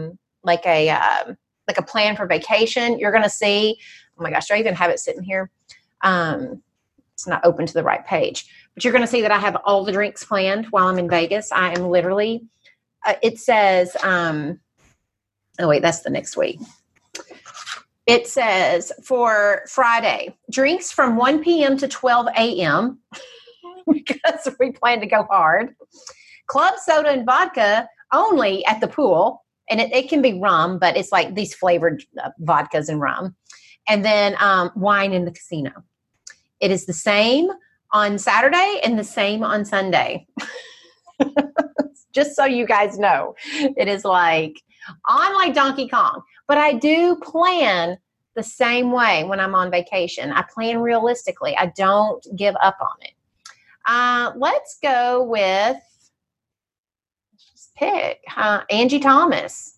plan for vacation. You're going to see, oh my gosh, do I even have it sitting here? It's not open to the right page, but you're going to see that I have all the drinks planned while I'm in Vegas. I am literally, it says, oh wait, that's the next week. It says for Friday, drinks from 1 p.m. to 12 a.m. because we plan to go hard. Club soda and vodka only at the pool. And it can be rum, but it's like these flavored vodkas and rum. And then wine in the casino. It is the same on Saturday and the same on Sunday. Just so you guys know, it is like on like Donkey Kong. But I do plan the same way when I'm on vacation. I plan realistically. I don't give up on it. Let's go with, let's just pick Angie Thomas.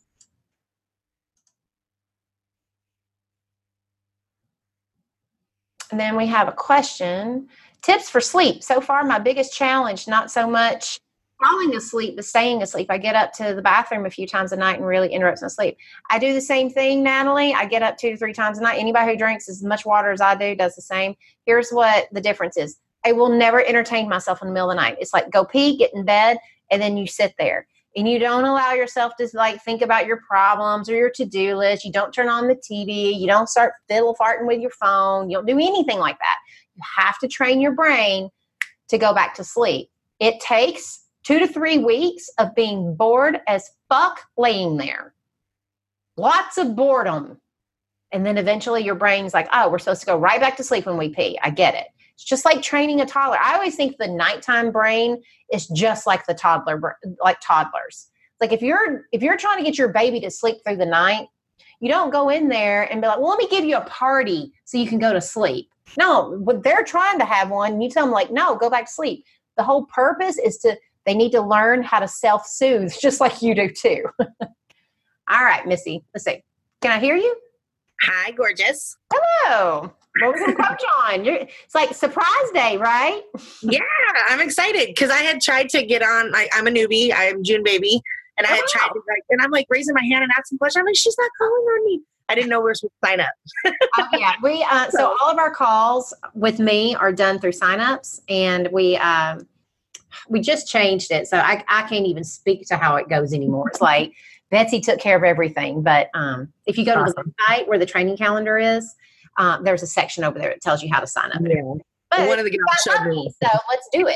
And then we have a question. Tips for sleep. So far, my biggest challenge, not so much falling asleep, but staying asleep. I get up to the bathroom a few times a night and really interrupts my sleep. I do the same thing, Natalie. I get up 2 to 3 times a night. Anybody who drinks as much water as I do does the same. Here's what the difference is. I will never entertain myself in the middle of the night. It's like go pee, get in bed, and then you sit there. And you don't allow yourself to like think about your problems or your to-do list. You don't turn on the TV. You don't start fiddle farting with your phone. You don't do anything like that. You have to train your brain to go back to sleep. It takes 2 to 3 weeks of being bored as fuck laying there. Lots of boredom. And then eventually your brain's like, oh, we're supposed to go right back to sleep when we pee. I get it. It's just like training a toddler. I always think the nighttime brain is just like the toddler, like toddlers. Like if you're trying to get your baby to sleep through the night, you don't go in there and be like, well, let me give you a party so you can go to sleep. No, but they're trying to have one. And you tell them like, no, go back to sleep. The whole purpose is they need to learn how to self-soothe just like you do too. All right, Missy, let's see. Can I hear you? Hi, gorgeous. Hello. What was going to coach on? It's like surprise day, right? Yeah, I'm excited because I had tried to get on. I'm a newbie. I'm June baby. And I had tried to and I'm like raising my hand and asking questions. I'm like, she's not calling on me. I didn't know we were supposed to sign up. Yeah, we so all of our calls with me are done through signups, and we just changed it, so I can't even speak to how it goes anymore. It's like Betsy took care of everything, but if you go to the website where the training calendar is, there's a section over there that tells you how to sign up. Yeah. But one of the gals showed me. so let's do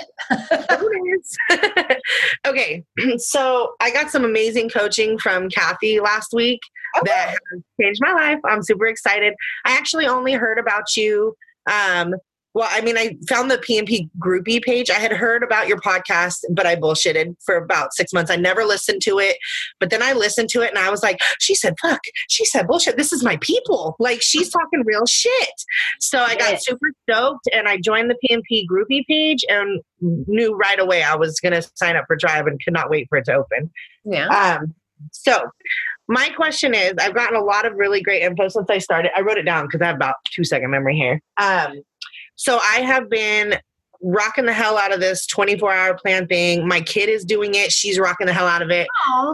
it. Okay, so I got some amazing coaching from Kathy last week that has changed my life. I'm super excited. I actually only heard about you. Well, I mean, I found the PMP groupie page. I had heard about your podcast, but I bullshitted for about 6 months. I never listened to it. But then I listened to it and I was like, she said, fuck, she said bullshit. This is my people. Like, she's talking real shit. So I got super stoked and I joined the PMP groupie page and knew right away I was going to sign up for Tribe and could not wait for it to open. Yeah. So my question is, I've gotten a lot of really great info since I started. I wrote it down because I have about 2-second memory here. So I have been rocking the hell out of this 24-hour plan thing. My kid is doing it. She's rocking the hell out of it.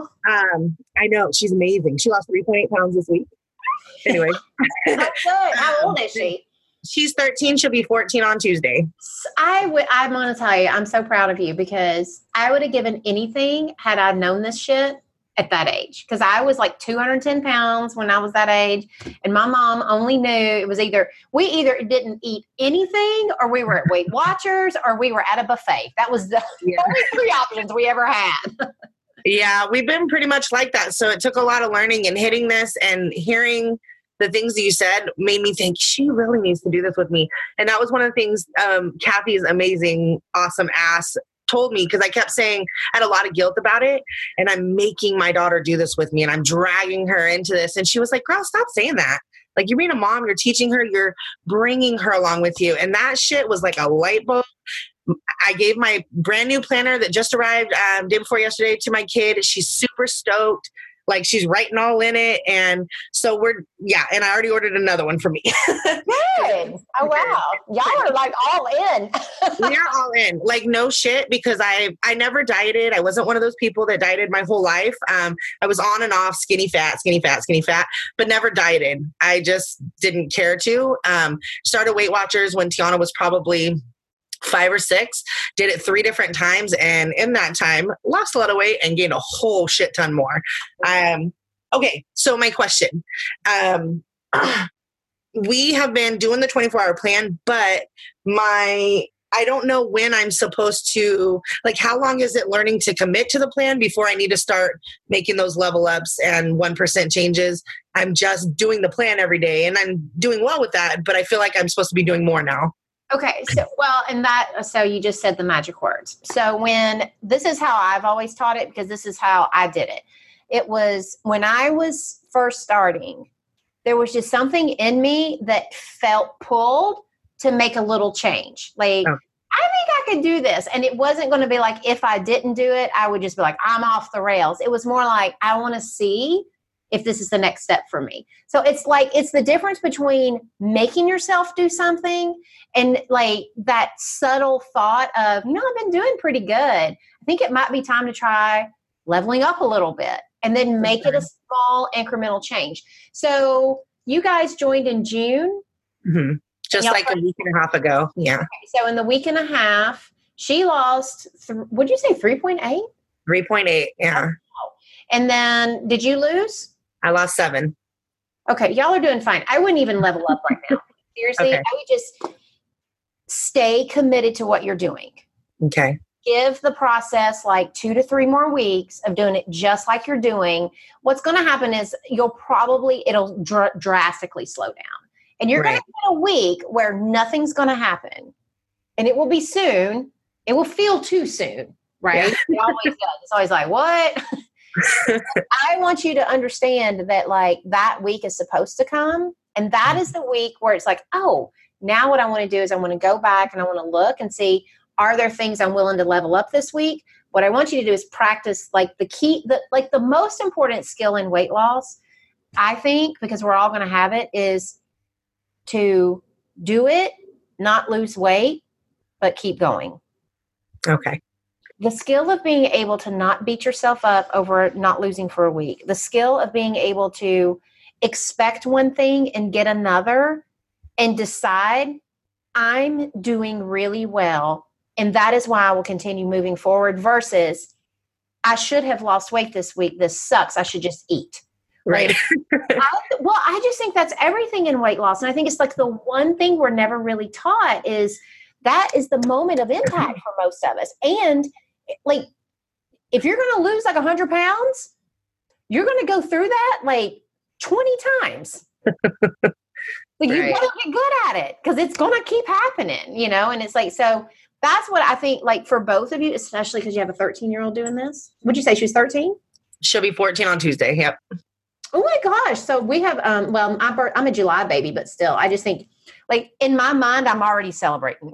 I know. She's amazing. She lost 3.8 pounds this week. Anyway. That's good. How old is she? She's 13. She'll be 14 on Tuesday. I'm going to tell you, I'm so proud of you because I would have given anything had I known this shit at that age. Because I was like 210 pounds when I was that age. And my mom only knew it was we either didn't eat anything or we were at Weight Watchers or we were at a buffet. That was the only 3 options we ever had. Yeah, we've been pretty much like that. So it took a lot of learning and hitting this and hearing the things that you said made me think she really needs to do this with me. And that was one of the things Kathy's amazing, awesome ass told me, because I kept saying I had a lot of guilt about it and I'm making my daughter do this with me and I'm dragging her into this. And she was like, girl, stop saying that. Like, you're being a mom, you're teaching her, you're bringing her along with you. And that shit was like a light bulb. I gave my brand new planner that just arrived day before yesterday to my kid. She's super stoked. Like, she's writing all in it. And so and I already ordered another one for me. Good. Oh, wow. Y'all are like all in. We're all in. Like, no shit, because I never dieted. I wasn't one of those people that dieted my whole life. I was on and off skinny fat, but never dieted. I just didn't care to. Started Weight Watchers when Tiana was probably 5 or 6, did it 3 different times. And in that time, lost a lot of weight and gained a whole shit ton more. Okay. So my question, we have been doing the 24-hour plan, but I don't know when I'm supposed to, like, how long is it learning to commit to the plan before I need to start making those level ups and 1% changes? I'm just doing the plan every day and I'm doing well with that, but I feel like I'm supposed to be doing more now. Okay. So you just said the magic words. So this is how I've always taught it, because this is how I did it. It was when I was first starting, there was just something in me that felt pulled to make a little change. Like, I think I could do this. And it wasn't going to be like, if I didn't do it, I would just be like, I'm off the rails. It was more like, I want to see if this is the next step for me. So it's like, it's the difference between making yourself do something and like that subtle thought of, I've been doing pretty good. I think it might be time to try leveling up a little bit and then make it a small incremental change. So you guys joined in June. Mm-hmm. Just like a week and a half ago. Yeah. Okay, so in the week and a half, she lost, would you say 3.8? 3.8. Yeah. And then did you lose? I lost 7. Okay. Y'all are doing fine. I wouldn't even level up right now. Seriously. Okay. I would just stay committed to what you're doing. Okay. Give the process like 2 to 3 more weeks of doing it just like you're doing. What's going to happen is it'll drastically slow down. And you're going to get a week where nothing's going to happen. And it will be soon. It will feel too soon, right? Yeah. It always does. It's always like, what? I want you to understand that like that week is supposed to come. And that is the week where it's like, oh, now what I want to do is I want to go back and I want to look and see, are there things I'm willing to level up this week? What I want you to do is practice like the most important skill in weight loss, I think, because we're all going to have it, is to do it, not lose weight, but keep going. Okay. The skill of being able to not beat yourself up over not losing for a week. The skill of being able to expect one thing and get another and decide I'm doing really well. And that is why I will continue moving forward versus I should have lost weight this week. This sucks. I should just eat. Right. I just think that's everything in weight loss. And I think it's like the one thing we're never really taught is that is the moment of impact for most of us. And like, if you're going to lose like 100 pounds, you're going to go through that like 20 times. Like, you got to get good at it because it's going to keep happening, you know? And it's like, so that's what I think, like, for both of you, especially because you have a 13-year-old doing this. Would you say she was 13? She'll be 14 on Tuesday. Yep. Oh my gosh. So we have, well, I'm a July baby, but still, I just think, like, in my mind, I'm already celebrating.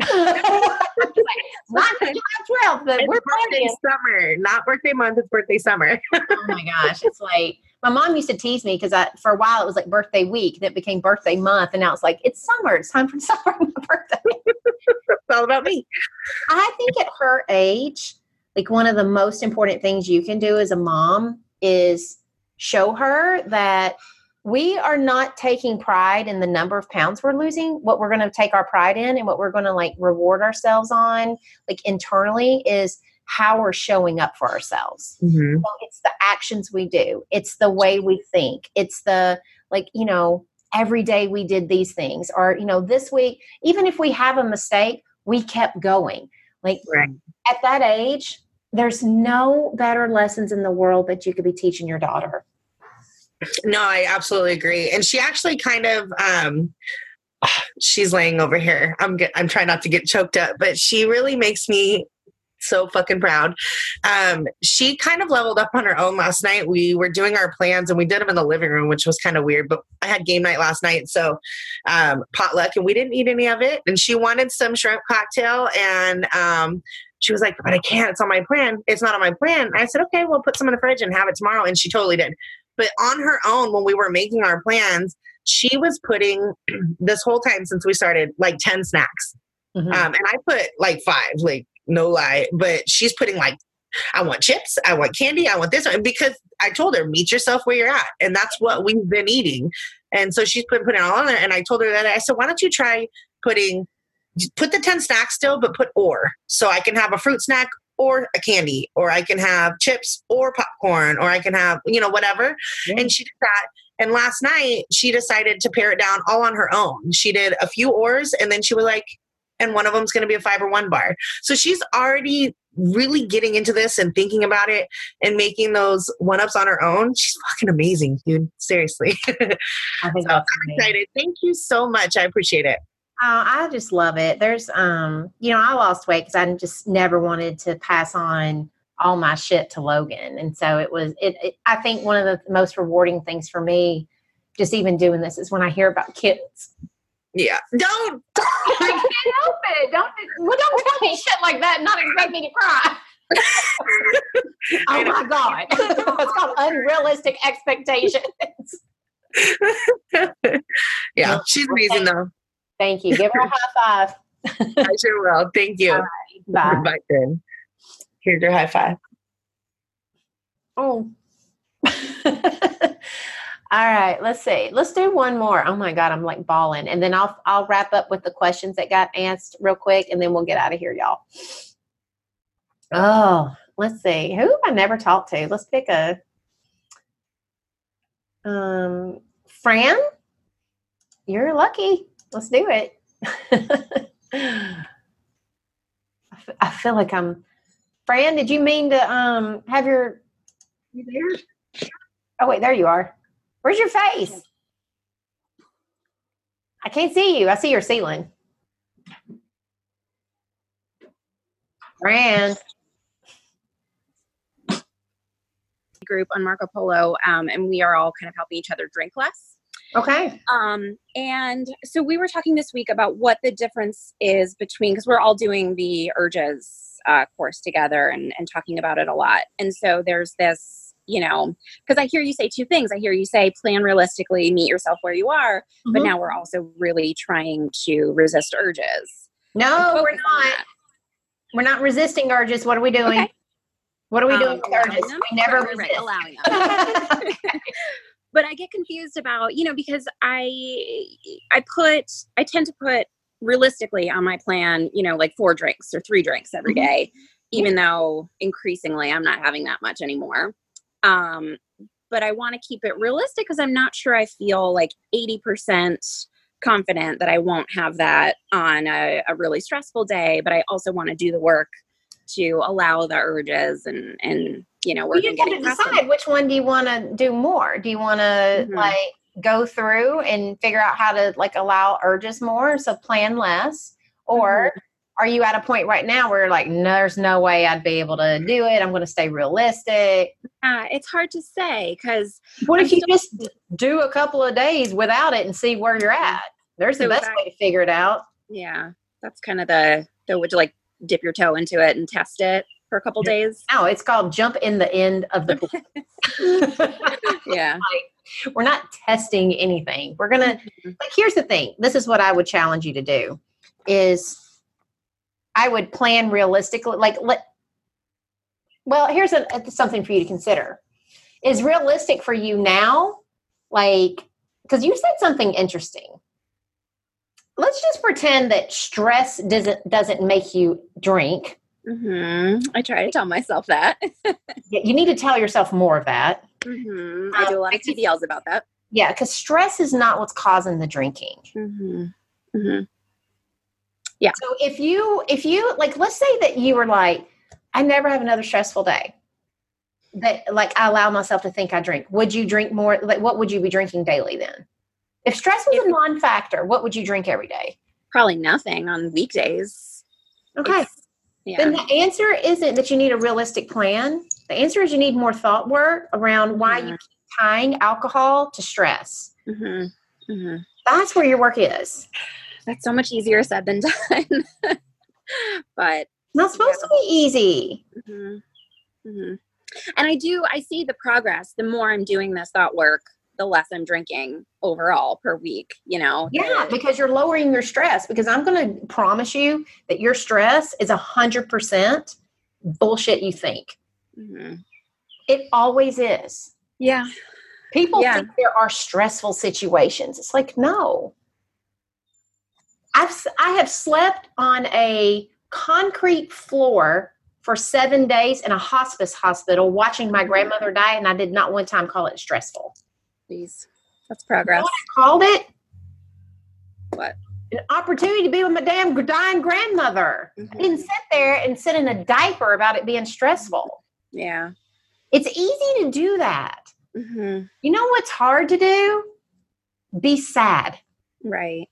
Not July 12th, but It's we're birthday partying. summer, not birthday month. It's birthday summer. Oh my gosh. It's like, my mom used to tease me because for a while it was like birthday week, then it became birthday month. And now it's like, it's summer. It's time for celebrating my birthday. It's all about me. I think at her age, like, one of the most important things you can do as a mom is show her that we are not taking pride in the number of pounds we're losing. What we're going to take our pride in and what we're going to like reward ourselves on, like, internally, is how we're showing up for ourselves. Mm-hmm. So it's the actions we do. It's the way we think. It's the, like, you know, every day we did these things, or, you know, this week, even if we have a mistake, we kept going. Like, at that age, there's no better lessons in the world that you could be teaching your daughter. No, I absolutely agree. And she actually kind of, she's laying over here. I'm trying not to get choked up, but she really makes me so fucking proud. She kind of leveled up on her own last night. We were doing our plans and we did them in the living room, which was kind of weird, but I had game night last night. So, potluck, and we didn't eat any of it. And she wanted some shrimp cocktail. And, she was like, but I can't, it's on my plan. It's not on my plan. I said, okay, we'll put some in the fridge and have it tomorrow. And she totally did. But on her own, when we were making our plans, she was putting this whole time since we started like 10 snacks. Mm-hmm. And I put like 5, like, no lie, but she's putting like, I want chips, I want candy, I want this, because I told her, meet yourself where you're at. And that's what we've been eating. And so she's putting it all on there. And I told her that, I said, why don't you try put the 10 snacks still, but put or. So I can have a fruit snack or a candy, or I can have chips or popcorn, or I can have, you know, whatever. Yeah. And she did that. And last night she decided to pare it down all on her own. She did a few ors, and then she was like, and one of them's going to be a Fiber One bar. So she's already really getting into this and thinking about it and making those one-ups on her own. She's fucking amazing, dude. Seriously. I think I'm excited. Thank you so much. I appreciate it. I just love it. There's, you know, I lost weight because I just never wanted to pass on all my shit to Logan. And so I think one of the most rewarding things for me, just even doing this, is when I hear about kids. Yeah. Don't. I can't help it. Don't tell me shit like that and not expect me to cry. Oh my God. It's called unrealistic expectations. Yeah. She's amazing though. Thank you. Give her a high five. I sure will. Thank you. All right, bye. Bye, then. Here's your high five. Oh. All right, let's see. Let's do one more. Oh my God, I'm like bawling. And then I'll wrap up with the questions that got asked real quick, and then we'll get out of here, y'all. Oh, let's see. Who have I never talked to? Let's pick a Fran. You're lucky. Let's do it. I feel like Fran, did you mean to have your... You there? Oh, wait, there you are. Where's your face? I can't see you. I see your ceiling. Fran. Group on Marco Polo, and we are all kind of helping each other drink less. Okay. And so we were talking this week about what the difference is between, because we're all doing the Urges course together and talking about it a lot. And so there's this, you know, because I hear you say two things. I hear you say plan realistically, meet yourself where you are, but now we're also really trying to resist urges. No, we're not. We're not resisting urges. What are we doing? Okay. What are we doing with urges? We never resist. Allowing them. But I get confused about, you know, because I tend to put realistically on my plan, you know, like 4 drinks or 3 drinks every day, even though increasingly I'm not having that much anymore. But I want to keep it realistic because I'm not sure I feel like 80% confident that I won't have that on a really stressful day, but I also want to do the work to allow the urges and work You on just have getting to past them. decide which one do you want to do more. Do you want to Mhm. go through and figure out how to allow urges more, so plan less, or are you at a point right now where you're like, no, there's no way I'd be able to do it, I'm going to stay realistic? It's hard to say because What if you just do a couple of days without it and see where you're at? There's the So best way to figure it out. yeah, that's kind of the would you dip your toe into it and test it for a couple days? No, it's called jump in the end of the pool. Yeah. We're not testing anything. We're going to, here's the thing. This is what I would challenge you to do is I would plan realistically. Here's something for you to consider. Is realistic for you now? Because you said something interesting. Let's just pretend that stress doesn't make you drink. I try to tell myself that. You need to tell yourself more of that. I do a lot of TBLs about that. Yeah, because stress is not what's causing the drinking. Yeah. So if you let's say that you were like, I never have another stressful day. That I allow myself to think I drink. Would you drink more? What would you be drinking daily then? If stress was a non-factor, what would you drink every day? Probably nothing on weekdays. Okay. Then the answer isn't that you need a realistic plan. The answer is you need more thought work around why you keep tying alcohol to stress. That's where your work is. That's so much easier said than done. But not supposed to be easy. And I see the progress. The more I'm doing this thought work, the less I'm drinking overall per week, Yeah, because you're lowering your stress. Because I'm going to promise you that your stress is 100% bullshit you think. It always is. Yeah. People think there are stressful situations. It's no. I have slept on a concrete floor for 7 days in a hospice hospital watching my grandmother die, and I did not one time call it stressful. Please. That's progress. You know what I called it? What? An opportunity to be with my damn dying grandmother. I didn't sit there and sit in a diaper about it being stressful. Yeah. It's easy to do that. You know what's hard to do? Be sad. Right.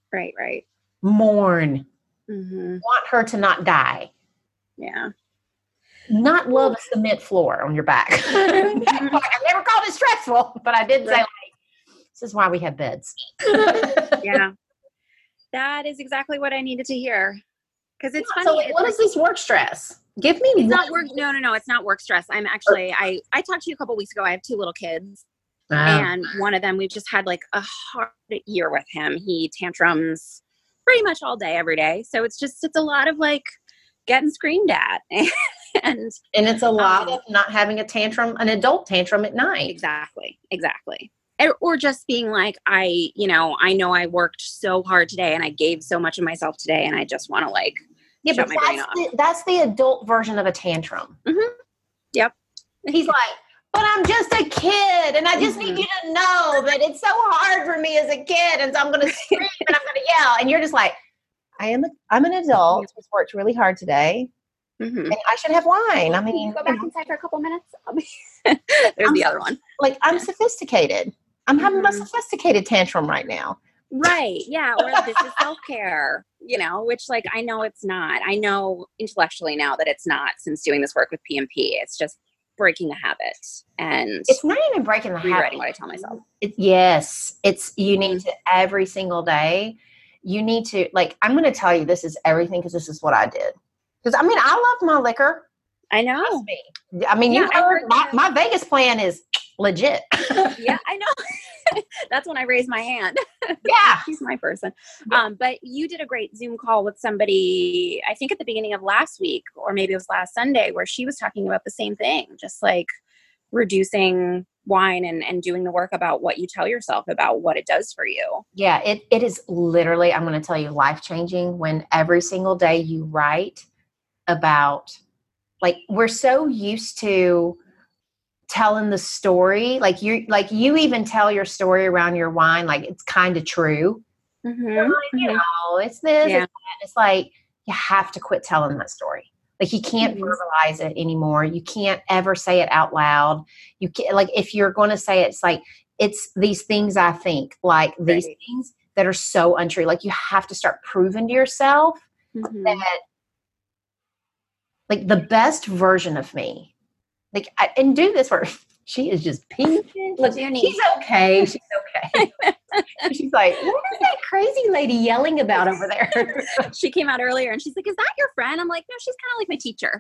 Mourn. Want her to not die. Yeah. Not love a cement floor on your back. I've never called it stressful, but I did say, this is why we have beds. Yeah. That is exactly what I needed to hear. Because it's funny. So what is this work stress? Give me It's not work. No. It's not work stress. I'm actually, I talked to you a couple weeks ago. I have 2 little kids. And one of them, we've just had a hard year with him. He tantrums pretty much all day, every day. So it's a lot of getting screamed at. And it's a lot of not having an adult tantrum at night. Exactly. Or just being I know I worked so hard today and I gave so much of myself today and I just want to shut my brain off. That's the adult version of a tantrum. Yep. He's but I'm just a kid and I just need you to know that it's so hard for me as a kid. And so I'm going to scream and I'm going to yell. And you're just I'm an adult who's worked really hard today. And I should have wine. I mean, go back inside for a couple minutes. There's the other one. I'm sophisticated. I'm having a sophisticated tantrum right now. Right. Yeah. Or this is self-care, which I know it's not. I know intellectually now that it's not since doing this work with PMP. It's just breaking a habit. And it's not even breaking the habit. Rewriting what I tell myself. You need to every single day. You need to I'm going to tell you this is everything because this is what I did. Because, I love my liquor. I know. Trust me. You heard my Vegas plan is legit. Yeah, I know. That's when I raised my hand. Yeah. She's my person. But you did a great Zoom call with somebody, I think at the beginning of last week, or maybe it was last Sunday, where she was talking about the same thing, just reducing wine and doing the work about what you tell yourself about what it does for you. Yeah, it is literally, I'm going to tell you, life-changing when every single day you write about, we're so used to telling the story. You even tell your story around your wine. It's kind of true. Mm-hmm. You know, it's this, Yeah. it's that. It's like, you have to quit telling that story. Like, you can't verbalize it anymore. You can't ever say it out loud. You can't, like, if you're going to say it, it's like, it's these things I think, like these Right. things that are so untrue. Like, you have to start proving to yourself that, like, the best version of me, like, and do this for, she is just peeking. Look, she's okay. She's okay. She's like, what is that crazy lady yelling about over there? She came out earlier and she's like, is that your friend? I'm like, no, she's kind of like my teacher.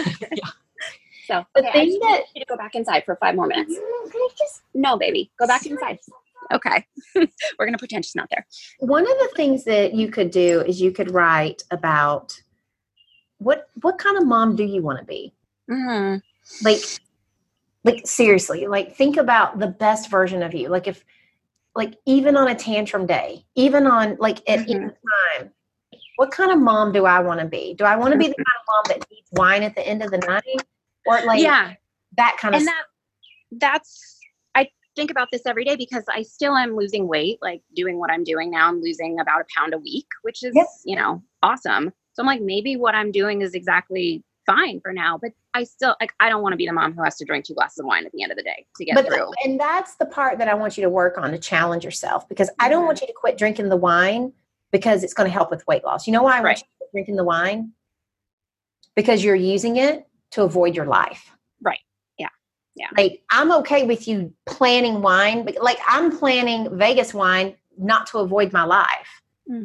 So The okay, I thing just that, need you to go back inside for 5 more minutes. No, baby, go back inside. Okay. We're going to pretend she's not there. one of the things that you could do is you could write about what kind of mom do you want to be? Mm-hmm. Like seriously, like, think about the best version of you. Like, if, like, even on a tantrum day, even on, like, at any time, what kind of mom do I want to be? Do I want to be the kind of mom that needs wine at the end of the night, or like that kind of And stuff? that's I think about this every day because I still am losing weight, like doing what I'm doing now. I'm losing about 1 pound a week, which is, you know, awesome. So I'm like, maybe what I'm doing is exactly fine for now, but I still, like, I don't want to be the mom who has to drink 2 glasses of wine at the end of the day to get through. And that's the part that I want you to work on, to challenge yourself, because I don't want you to quit drinking the wine because it's going to help with weight loss. You know why I want you to quit drinking the wine? Because you're using it to avoid your life. Right. Yeah. Yeah. Like, I'm okay with you planning wine, but, like, I'm planning Vegas wine not to avoid my life.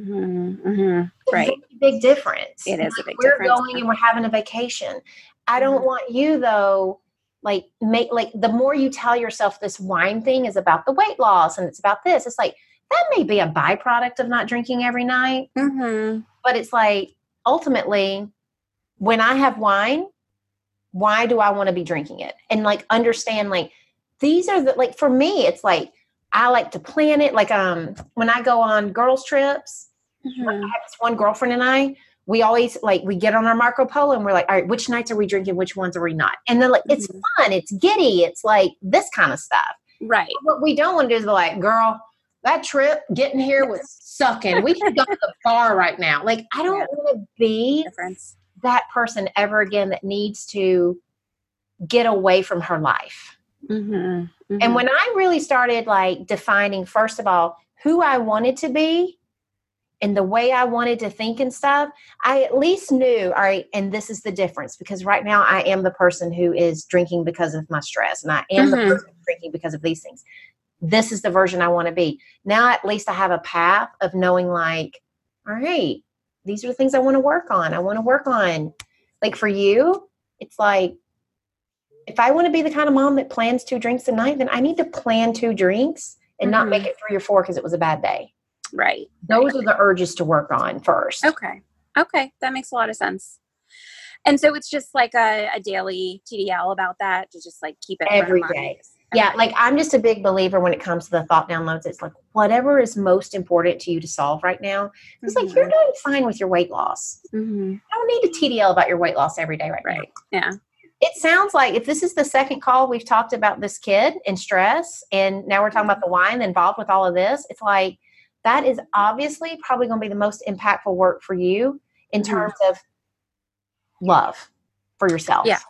Right. It's a big difference. It is a big we're difference. We're going and we're having a vacation. I don't want you, though, like, the more you tell yourself this wine thing is about the weight loss and it's about this, it's like, that may be a byproduct of not drinking every night. But it's like, ultimately, when I have wine, why do I want to be drinking it? And, like, understand, like, these are the, like, for me, it's like, I like to plan it. Like, when I go on girls trips, I have this one girlfriend and I, we always, like, we get on our Marco Polo and we're like, all right, which nights are we drinking? Which ones are we not? And then, like, it's fun. It's giddy. It's like this kind of stuff. Right. What we don't want to do is be like, girl, that trip getting here was sucking. We should go to the bar right now. Like, I don't want to be that person ever again that needs to get away from her life. And when I really started, like, defining, first of all, who I wanted to be and the way I wanted to think and stuff, I at least knew, all right, and this is the difference, because right now I am the person who is drinking because of my stress, and I am the person who's drinking because of these things. This is the version I want to be. Now at least I have a path of knowing, like, all right, these are the things I want to work on. I want to work on, like, for you, it's like, if I want to be the kind of mom that plans 2 drinks a night, then I need to plan 2 drinks and not make it 3 or 4 because it was a bad day. Right. Those are the urges to work on first. Okay. That makes a lot of sense. And so it's just like a daily TDL about that, to just, like, keep it every day. Yeah, like, I'm just a big believer when it comes to the thought downloads. It's like, whatever is most important to you to solve right now. It's like, you're doing fine with your weight loss. I don't need a TDL about your weight loss every day right now. Yeah. It sounds like, if this is the second call we've talked about this kid and stress, and now we're talking about the wine involved with all of this, it's like, that is obviously probably going to be the most impactful work for you in terms of love for yourself. Yeah.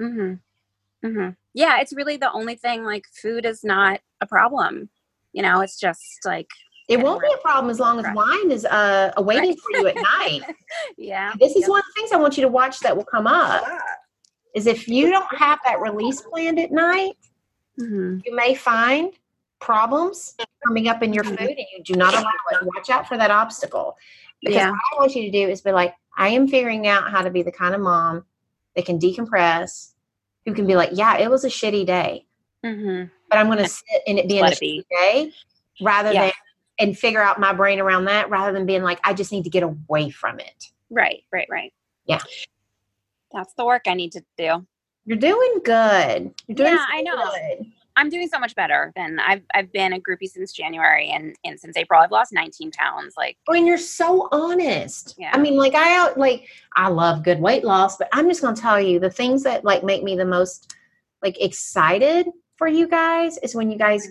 Yeah, it's really the only thing, like, food is not a problem. You know, it's just like, it won't be a problem as long as wine is awaiting for you at night. This is one of the things I want you to watch that will come up. Is if you don't have that release planned at night, you may find problems coming up in your food, and you do not allow it. Watch out for that obstacle. Because what I want you to do is be like, I am figuring out how to be the kind of mom that can decompress, who can be like, yeah, it was a shitty day, but I'm going to sit in it being a shitty day rather than, and figure out my brain around that, rather than being like, I just need to get away from it. Right. Yeah. That's the work I need to do. You're doing good. You're doing I know. good. I'm doing so much better than I've been a groupie since January, and since April I've lost 19 pounds. Like, I mean, you're so honest. Yeah. I mean, like, I love good weight loss, but I'm just going to tell you, the things that, like, make me the most, like, excited for you guys is when you guys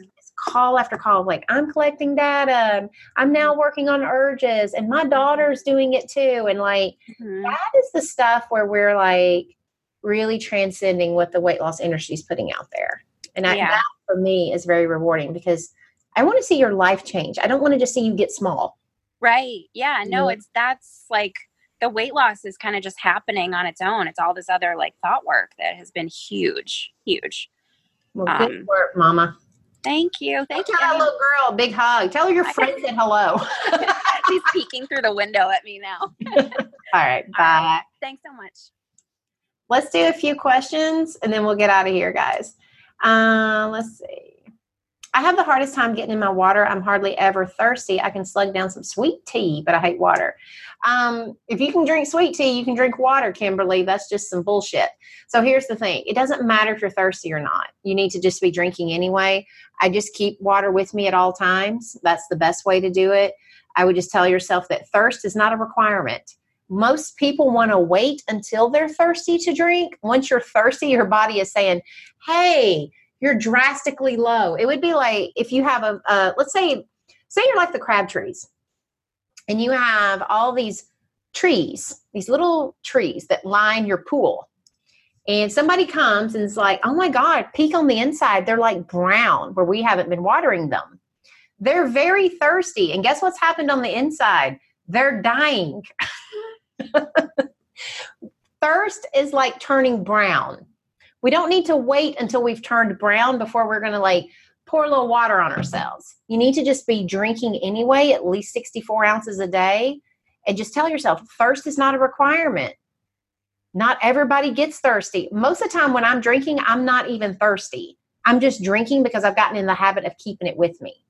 call after call, like, I'm collecting data. I'm now working on urges, and my daughter's doing it too. And like, that is the stuff where we're like really transcending what the weight loss industry is putting out there. And that for me is very rewarding because I want to see your life change. I don't want to just see you get small. Right. Yeah. No, that's like the weight loss is kind of just happening on its own. It's all this other like thought work that has been huge. Well, good work, Mama. Thank you. Thank you. Tell that little girl a big hug. Tell her your friend said hello. She's peeking through the window at me now. All right. Bye. Thanks so much. Let's do a few questions and then we'll get out of here, guys. Let's see. I have the hardest time getting in my water. I'm hardly ever thirsty. I can slug down some sweet tea, but I hate water. If you can drink sweet tea, you can drink water, Kimberly. That's just some bullshit. So here's the thing. It doesn't matter if you're thirsty or not. You need to just be drinking anyway. I just keep water with me at all times. That's the best way to do it. I would just tell yourself that thirst is not a requirement. Most people want to wait until they're thirsty to drink. Once you're thirsty, your body is saying, hey, you're drastically low. It would be like if you have let's say you're like the crab trees and you have all these trees, these little trees that line your pool. And somebody comes and is like, oh my God, peek on the inside. They're like brown where we haven't been watering them. They're very thirsty. And guess what's happened on the inside? They're dying. Thirst is like turning brown. We don't need to wait until we've turned brown before we're going to like pour a little water on ourselves. You need to just be drinking anyway, at least 64 ounces a day. And just tell yourself, thirst is not a requirement. Not everybody gets thirsty. Most of the time when I'm drinking, I'm not even thirsty. I'm just drinking because I've gotten in the habit of keeping it with me.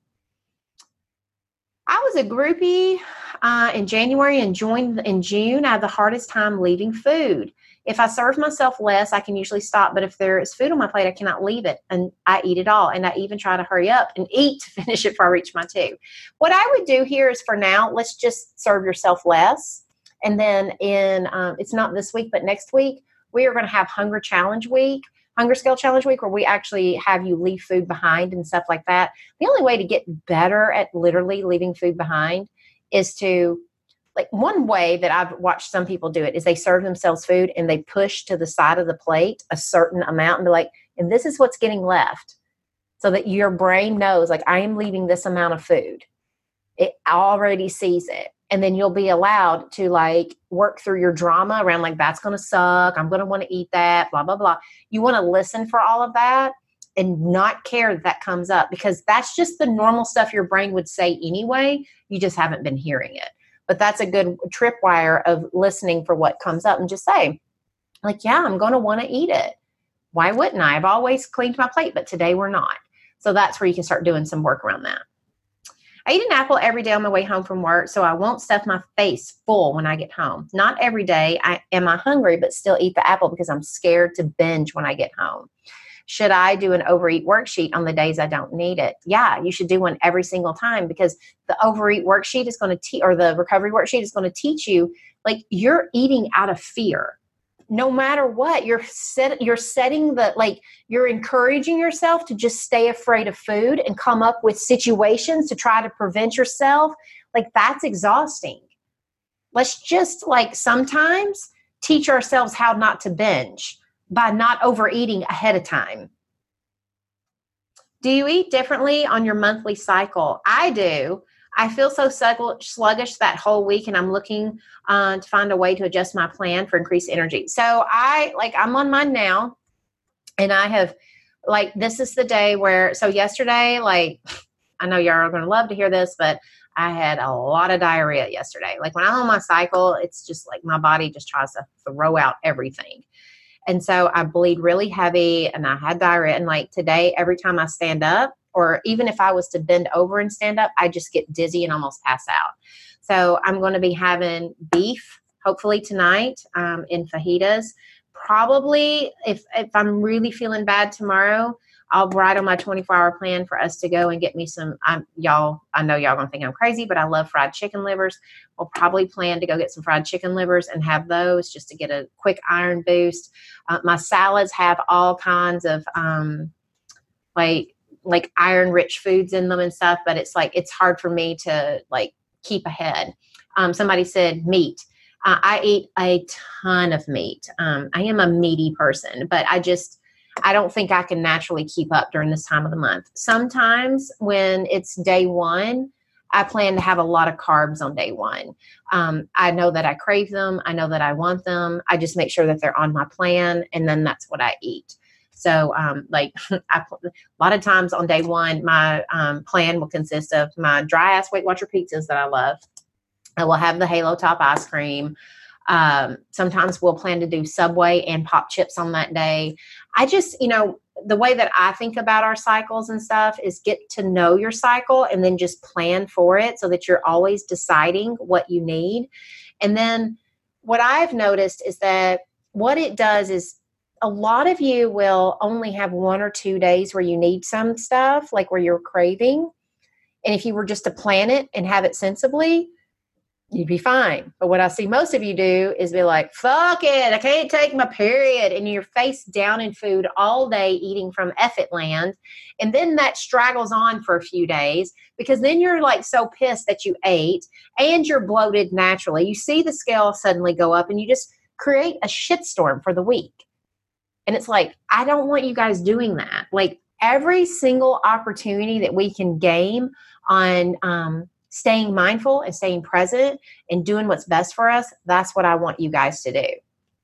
I was a groupie in January and joined in June. I had the hardest time leaving food. If I serve myself less, I can usually stop. But if there is food on my plate, I cannot leave it. And I eat it all. And I even try to hurry up and eat to finish it before I reach my 2. What I would do here is for now, let's just serve yourself less. And then it's not this week, but next week, we are going to have Hunger Scale Challenge Week, where we actually have you leave food behind and stuff like that. The only way to get better at literally leaving food behind is to, like, one way that I've watched some people do it is they serve themselves food and they push to the side of the plate a certain amount and be like, and this is what's getting left. So that your brain knows, like, I am leaving this amount of food. It already sees it. And then you'll be allowed to like work through your drama around like, that's going to suck. I'm going to want to eat that, blah, blah, blah. You want to listen for all of that and not care that comes up because that's just the normal stuff your brain would say anyway. You just haven't been hearing it. But that's a good tripwire of listening for what comes up and just say, like, yeah, I'm going to want to eat it. Why wouldn't I? I've always cleaned my plate, but today we're not. So that's where you can start doing some work around that. I eat an apple every day on my way home from work, so I won't stuff my face full when I get home. Not every day am I hungry, but still eat the apple because I'm scared to binge when I get home. Should I do an overeat worksheet on the days I don't need it? Yeah, you should do one every single time because the overeat worksheet is going to or the recovery worksheet is going to teach you, like, you're eating out of fear. No matter what, you're setting the, like, you're encouraging yourself to just stay afraid of food and come up with situations to try to prevent yourself. Like, that's exhausting. Let's just, like, sometimes teach ourselves how not to binge by not overeating ahead of time. Do you eat differently on your monthly cycle? I do. I feel so sluggish that whole week, and I'm looking to find a way to adjust my plan for increased energy. So I'm on mine now, and I have, like, this is the day where, so yesterday, like, I know y'all are going to love to hear this, but I had a lot of diarrhea yesterday. Like, when I'm on my cycle, it's just like my body just tries to throw out everything. And so I bleed really heavy, and I had diarrhea. And like today, every time I stand up, or even if I was to bend over and stand up, I just get dizzy and almost pass out. So I'm going to be having beef, hopefully tonight, in fajitas. Probably if I'm really feeling bad tomorrow, I'll write on my 24-hour plan for us to go and get me some, I know y'all going to think I'm crazy, but I love fried chicken livers. We'll probably plan to go get some fried chicken livers and have those just to get a quick iron boost. My salads have all kinds of, like, like iron rich foods in them and stuff, but it's like, it's hard for me to like keep ahead. Somebody said meat. I eat a ton of meat. I am a meaty person, but I don't think I can naturally keep up during this time of the month. Sometimes when it's day one, I plan to have a lot of carbs on day one. I know that I crave them. I know that I want them. I just make sure that they're on my plan, and then that's what I eat. So a lot of times on day one, my plan will consist of my dry ass Weight Watcher pizzas that I love. I will have the Halo Top ice cream. Sometimes we'll plan to do Subway and pop chips on that day. I just, the way that I think about our cycles and stuff is get to know your cycle and then just plan for it so that you're always deciding what you need. And then what I've noticed is that what it does is a lot of you will only have 1 or 2 days where you need some stuff, like where you're craving. And if you were just to plan it and have it sensibly, you'd be fine. But what I see most of you do is be like, fuck it, I can't take my period. And you're face down in food all day eating from Effort land. And then that straggles on for a few days because then you're like so pissed that you ate and you're bloated naturally. You see the scale suddenly go up and you just create a shitstorm for the week. And it's like, I don't want you guys doing that. Like every single opportunity that we can game on staying mindful and staying present and doing what's best for us, that's what I want you guys to do.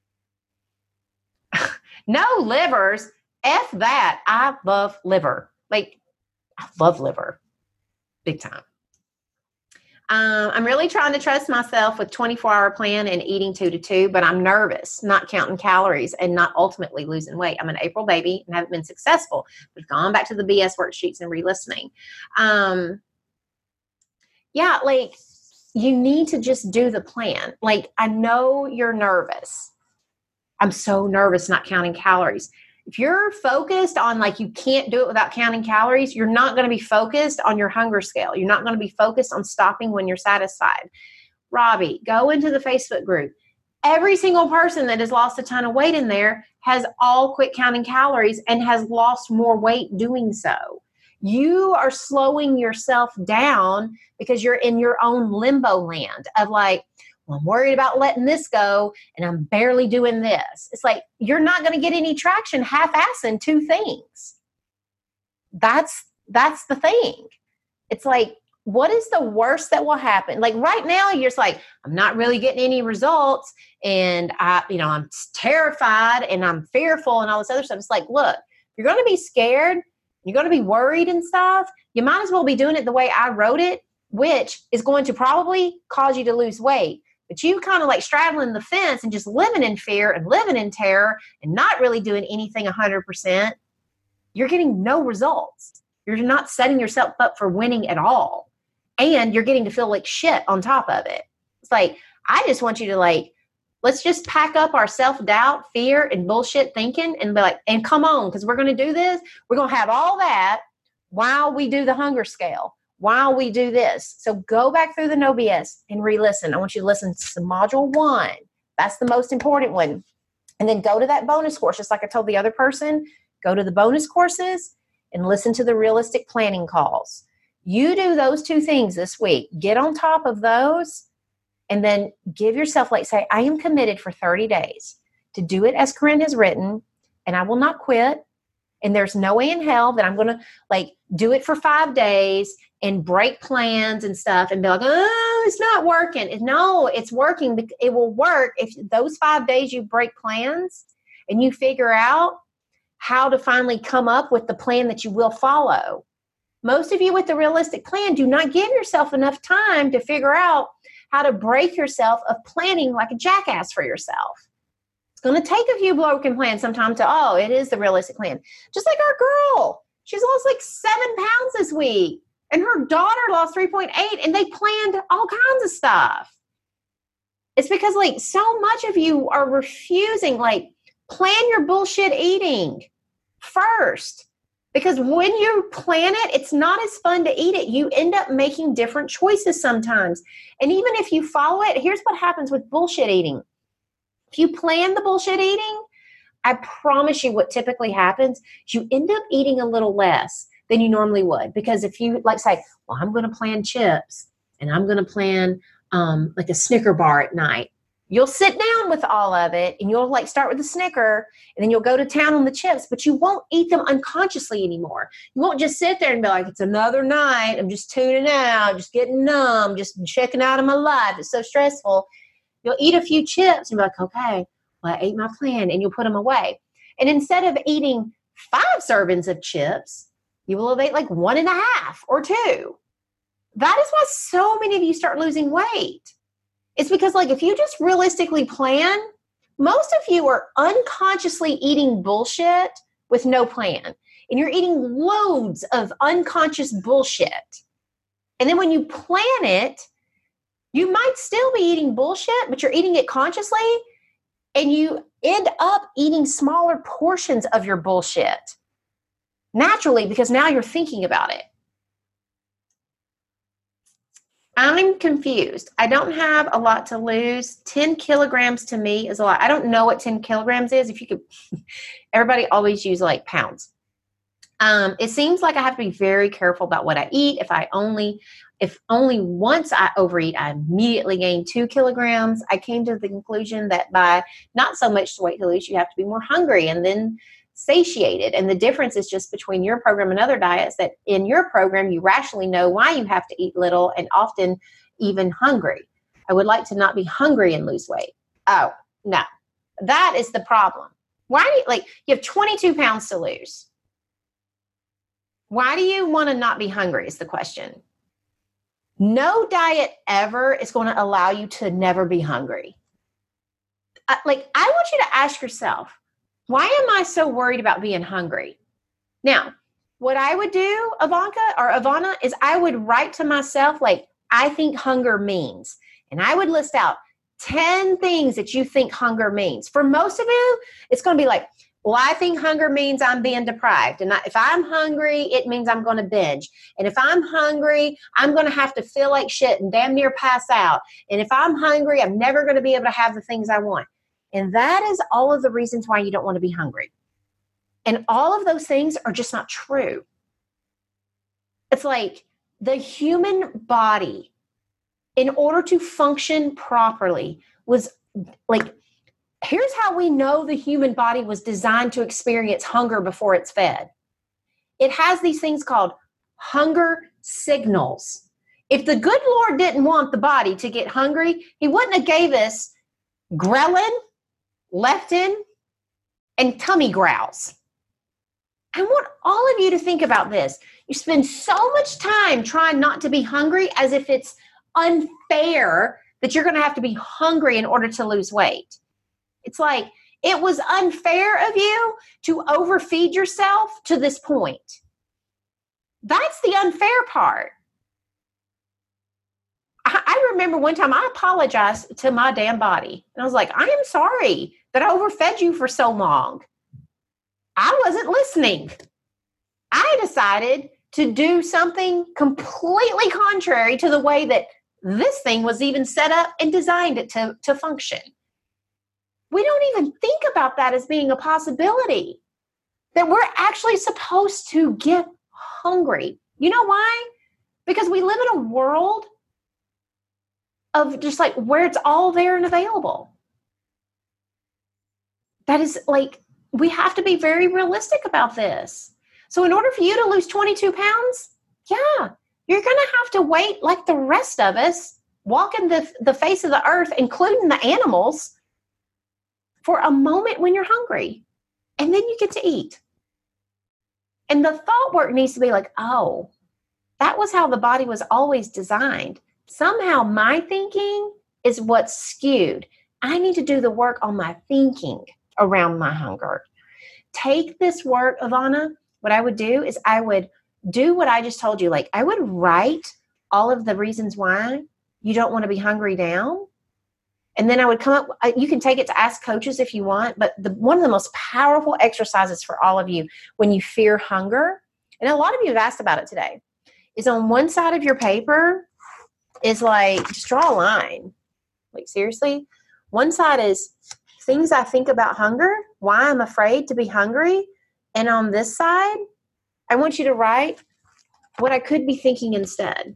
No livers. F that. I love liver. Like, I love liver. Big time. I'm really trying to trust myself with 24-hour plan and eating 2 to 2, but I'm nervous, not counting calories and not ultimately losing weight. I'm an April baby and haven't been successful. We've gone back to the BS worksheets and re-listening. Yeah, like you need to just do the plan. Like I know you're nervous. I'm so nervous not counting calories. If you're focused on like you can't do it without counting calories, you're not going to be focused on your hunger scale. You're not going to be focused on stopping when you're satisfied. Robbie, go into the Facebook group. Every single person that has lost a ton of weight in there has all quit counting calories and has lost more weight doing so. You are slowing yourself down because you're in your own limbo land of like, well, I'm worried about letting this go and I'm barely doing this. It's like, you're not going to get any traction half-assing 2 things. That's the thing. It's like, what is the worst that will happen? Like right now, you're just like, I'm not really getting any results and I'm terrified and I'm fearful and all this other stuff. It's like, look, you're going to be scared. You're going to be worried and stuff. You might as well be doing it the way I wrote it, which is going to probably cause you to lose weight. But you kind of like straddling the fence and just living in fear and living in terror and not really doing anything 100%. You're getting no results. You're not setting yourself up for winning at all. And you're getting to feel like shit on top of it. It's like, I just want you to like, let's just pack up our self-doubt, fear, and bullshit thinking and be like, and come on, because we're going to do this. We're going to have all that while we do the hunger scale, while we do this. So go back through the No BS and re-listen. I want you to listen to module 1. That's the most important one. And then go to that bonus course, just like I told the other person, go to the bonus courses and listen to the realistic planning calls. You do those 2 things this week. Get on top of those. And then give yourself, like, say, I am committed for 30 days to do it as Corinne has written, and I will not quit. And there's no way in hell that I'm going to, like, do it for 5 days and break plans and stuff and be like, oh, it's not working. No, it's working. It will work if those 5 days you break plans and you figure out how to finally come up with the plan that you will follow. Most of you with the realistic plan do not give yourself enough time to figure out how to break yourself of planning like a jackass for yourself. It's going to take a few broken plans sometime to, it is the realistic plan. Just like our girl. She's lost like 7 pounds this week. And her daughter lost 3.8 and they planned all kinds of stuff. It's because like so much of you are refusing, like plan your bullshit eating first. Because when you plan it, it's not as fun to eat it. You end up making different choices sometimes. And even if you follow it, here's what happens with bullshit eating. If you plan the bullshit eating, I promise you what typically happens is you end up eating a little less than you normally would. Because if you like say, well, I'm going to plan chips and I'm going to plan like a Snicker bar at night. You'll sit down with all of it and you'll like start with the Snicker and then you'll go to town on the chips, but you won't eat them unconsciously anymore. You won't just sit there and be like, it's another night. I'm just tuning out, just getting numb, just checking out of my life. It's so stressful. You'll eat a few chips and be like, okay, well, I ate my plan, and you'll put them away. And instead of eating 5 servings of chips, you will have ate like 1.5 or 2. That is why so many of you start losing weight. It's because like if you just realistically plan, most of you are unconsciously eating bullshit with no plan. And you're eating loads of unconscious bullshit. And then when you plan it, you might still be eating bullshit, but you're eating it consciously. And you end up eating smaller portions of your bullshit naturally because now you're thinking about it. I'm confused. I don't have a lot to lose. 10 kilograms to me is a lot. I don't know what 10 kilograms is. If you could, everybody always use like pounds. It seems like I have to be very careful about what I eat. If only once I overeat, I immediately gain 2 kilograms. I came to the conclusion that by not so much weight to lose, you have to be more hungry and then satiated. And the difference is just between your program and other diets that in your program, you rationally know why you have to eat little and often even hungry. I would like to not be hungry and lose weight. Oh, no, that is the problem. Why do you have 22 pounds to lose? Why do you want to not be hungry is the question. No diet ever is going to allow you to never be hungry. I want you to ask yourself, why am I so worried about being hungry? Now, what I would do, Ivana, is I would write to myself, like, I think hunger means. And I would list out 10 things that you think hunger means. For most of you, it's going to be like, well, I think hunger means I'm being deprived. And if I'm hungry, it means I'm going to binge. And if I'm hungry, I'm going to have to feel like shit and damn near pass out. And if I'm hungry, I'm never going to be able to have the things I want. And that is all of the reasons why you don't want to be hungry. And all of those things are just not true. It's like the human body, in order to function properly, was like, here's how we know the human body was designed to experience hunger before it's fed. It has these things called hunger signals. If the good Lord didn't want the body to get hungry, he wouldn't have gave us ghrelin, leptin, and tummy growls. I want all of you to think about this. You spend so much time trying not to be hungry as if it's unfair that you're going to have to be hungry in order to lose weight. It's like, it was unfair of you to overfeed yourself to this point. That's the unfair part. I remember one time I apologized to my damn body. And I was like, I am sorry that I overfed you for so long. I wasn't listening. I decided to do something completely contrary to the way that this thing was even set up and designed it to function. We don't even think about that as being a possibility, that we're actually supposed to get hungry. You know why? Because we live in a world of just like where it's all there and available. That is like, we have to be very realistic about this. So in order for you to lose 22 pounds, yeah, you're going to have to wait like the rest of us, walking the face of the earth, including the animals, for a moment when you're hungry. And then you get to eat. And the thought work needs to be like, oh, that was how the body was always designed. Somehow my thinking is what's skewed. I need to do the work on my thinking around my hunger. Take this work, Ivana. What I would do is I would do what I just told you. Like, I would write all of the reasons why you don't want to be hungry down. And then I would come up, you can take it to Ask Coaches if you want, but one of the most powerful exercises for all of you when you fear hunger, and a lot of you have asked about it today, is on one side of your paper is like, just draw a line. Like, seriously, one side is things I think about hunger, why I'm afraid to be hungry. And on this side, I want you to write what I could be thinking instead.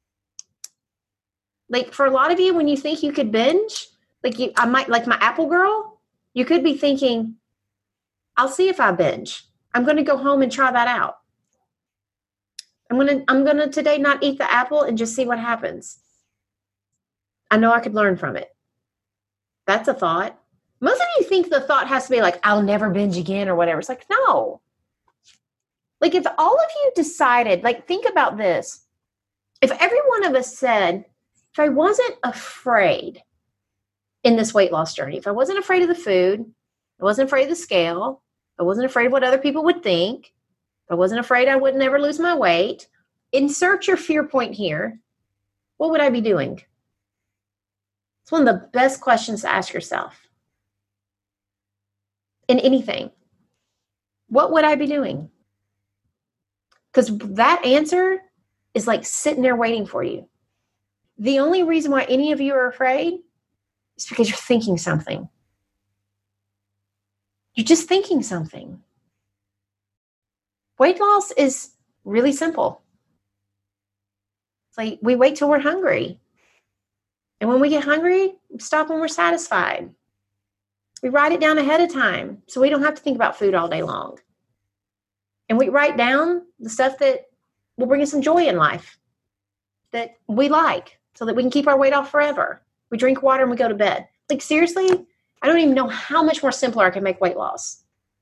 Like for a lot of you, when you think you could binge, I might, like my apple girl, you could be thinking, I'll see if I binge. I'm going to go home and try that out. I'm going to today not eat the apple and just see what happens. I know I could learn from it. That's a thought. Most of you think the thought has to be like, I'll never binge again or whatever. It's like, no. Like if all of you decided, like think about this. If every one of us said, if I wasn't afraid in this weight loss journey, if I wasn't afraid of the food, I wasn't afraid of the scale, I wasn't afraid of what other people would think, if I wasn't afraid I would never lose my weight, insert your fear point here, what would I be doing? It's one of the best questions to ask yourself. In anything. What would I be doing? Because that answer is like sitting there waiting for you. The only reason why any of you are afraid is because you're thinking something. You're just thinking something. Weight loss is really simple. It's like we wait till we're hungry. And when we get hungry, we stop when we're satisfied. We write it down ahead of time so we don't have to think about food all day long. And we write down the stuff that will bring us some joy in life that we like so that we can keep our weight off forever. We drink water and we go to bed. Like seriously, I don't even know how much more simpler I can make weight loss.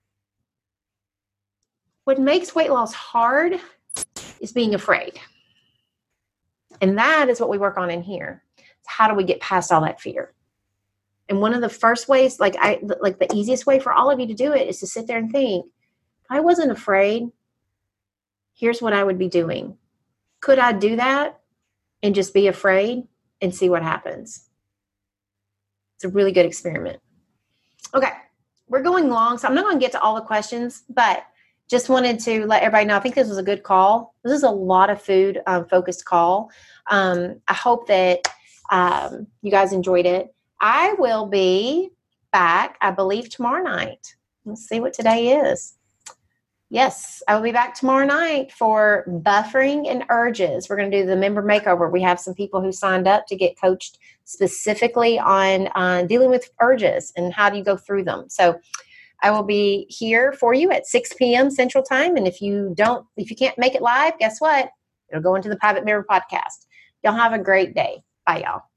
What makes weight loss hard is being afraid. And that is what we work on in here. How do we get past all that fear? And one of the first ways, the easiest way for all of you to do it is to sit there and think, if I wasn't afraid, here's what I would be doing. Could I do that and just be afraid and see what happens? It's a really good experiment. Okay, we're going long, so I'm not going to get to all the questions, but just wanted to let everybody know, I think this was a good call. This is a lot of food focused call. I hope that you guys enjoyed it. I will be back, I believe, tomorrow night. Let's see what today is. Yes, I will be back tomorrow night for buffering and urges. We're going to do the member makeover. We have some people who signed up to get coached specifically on dealing with urges and how do you go through them. So I will be here for you at 6 p.m. Central Time. And if you can't make it live, guess what? It'll go into the Private Member Podcast. Y'all have a great day. Bye, y'all.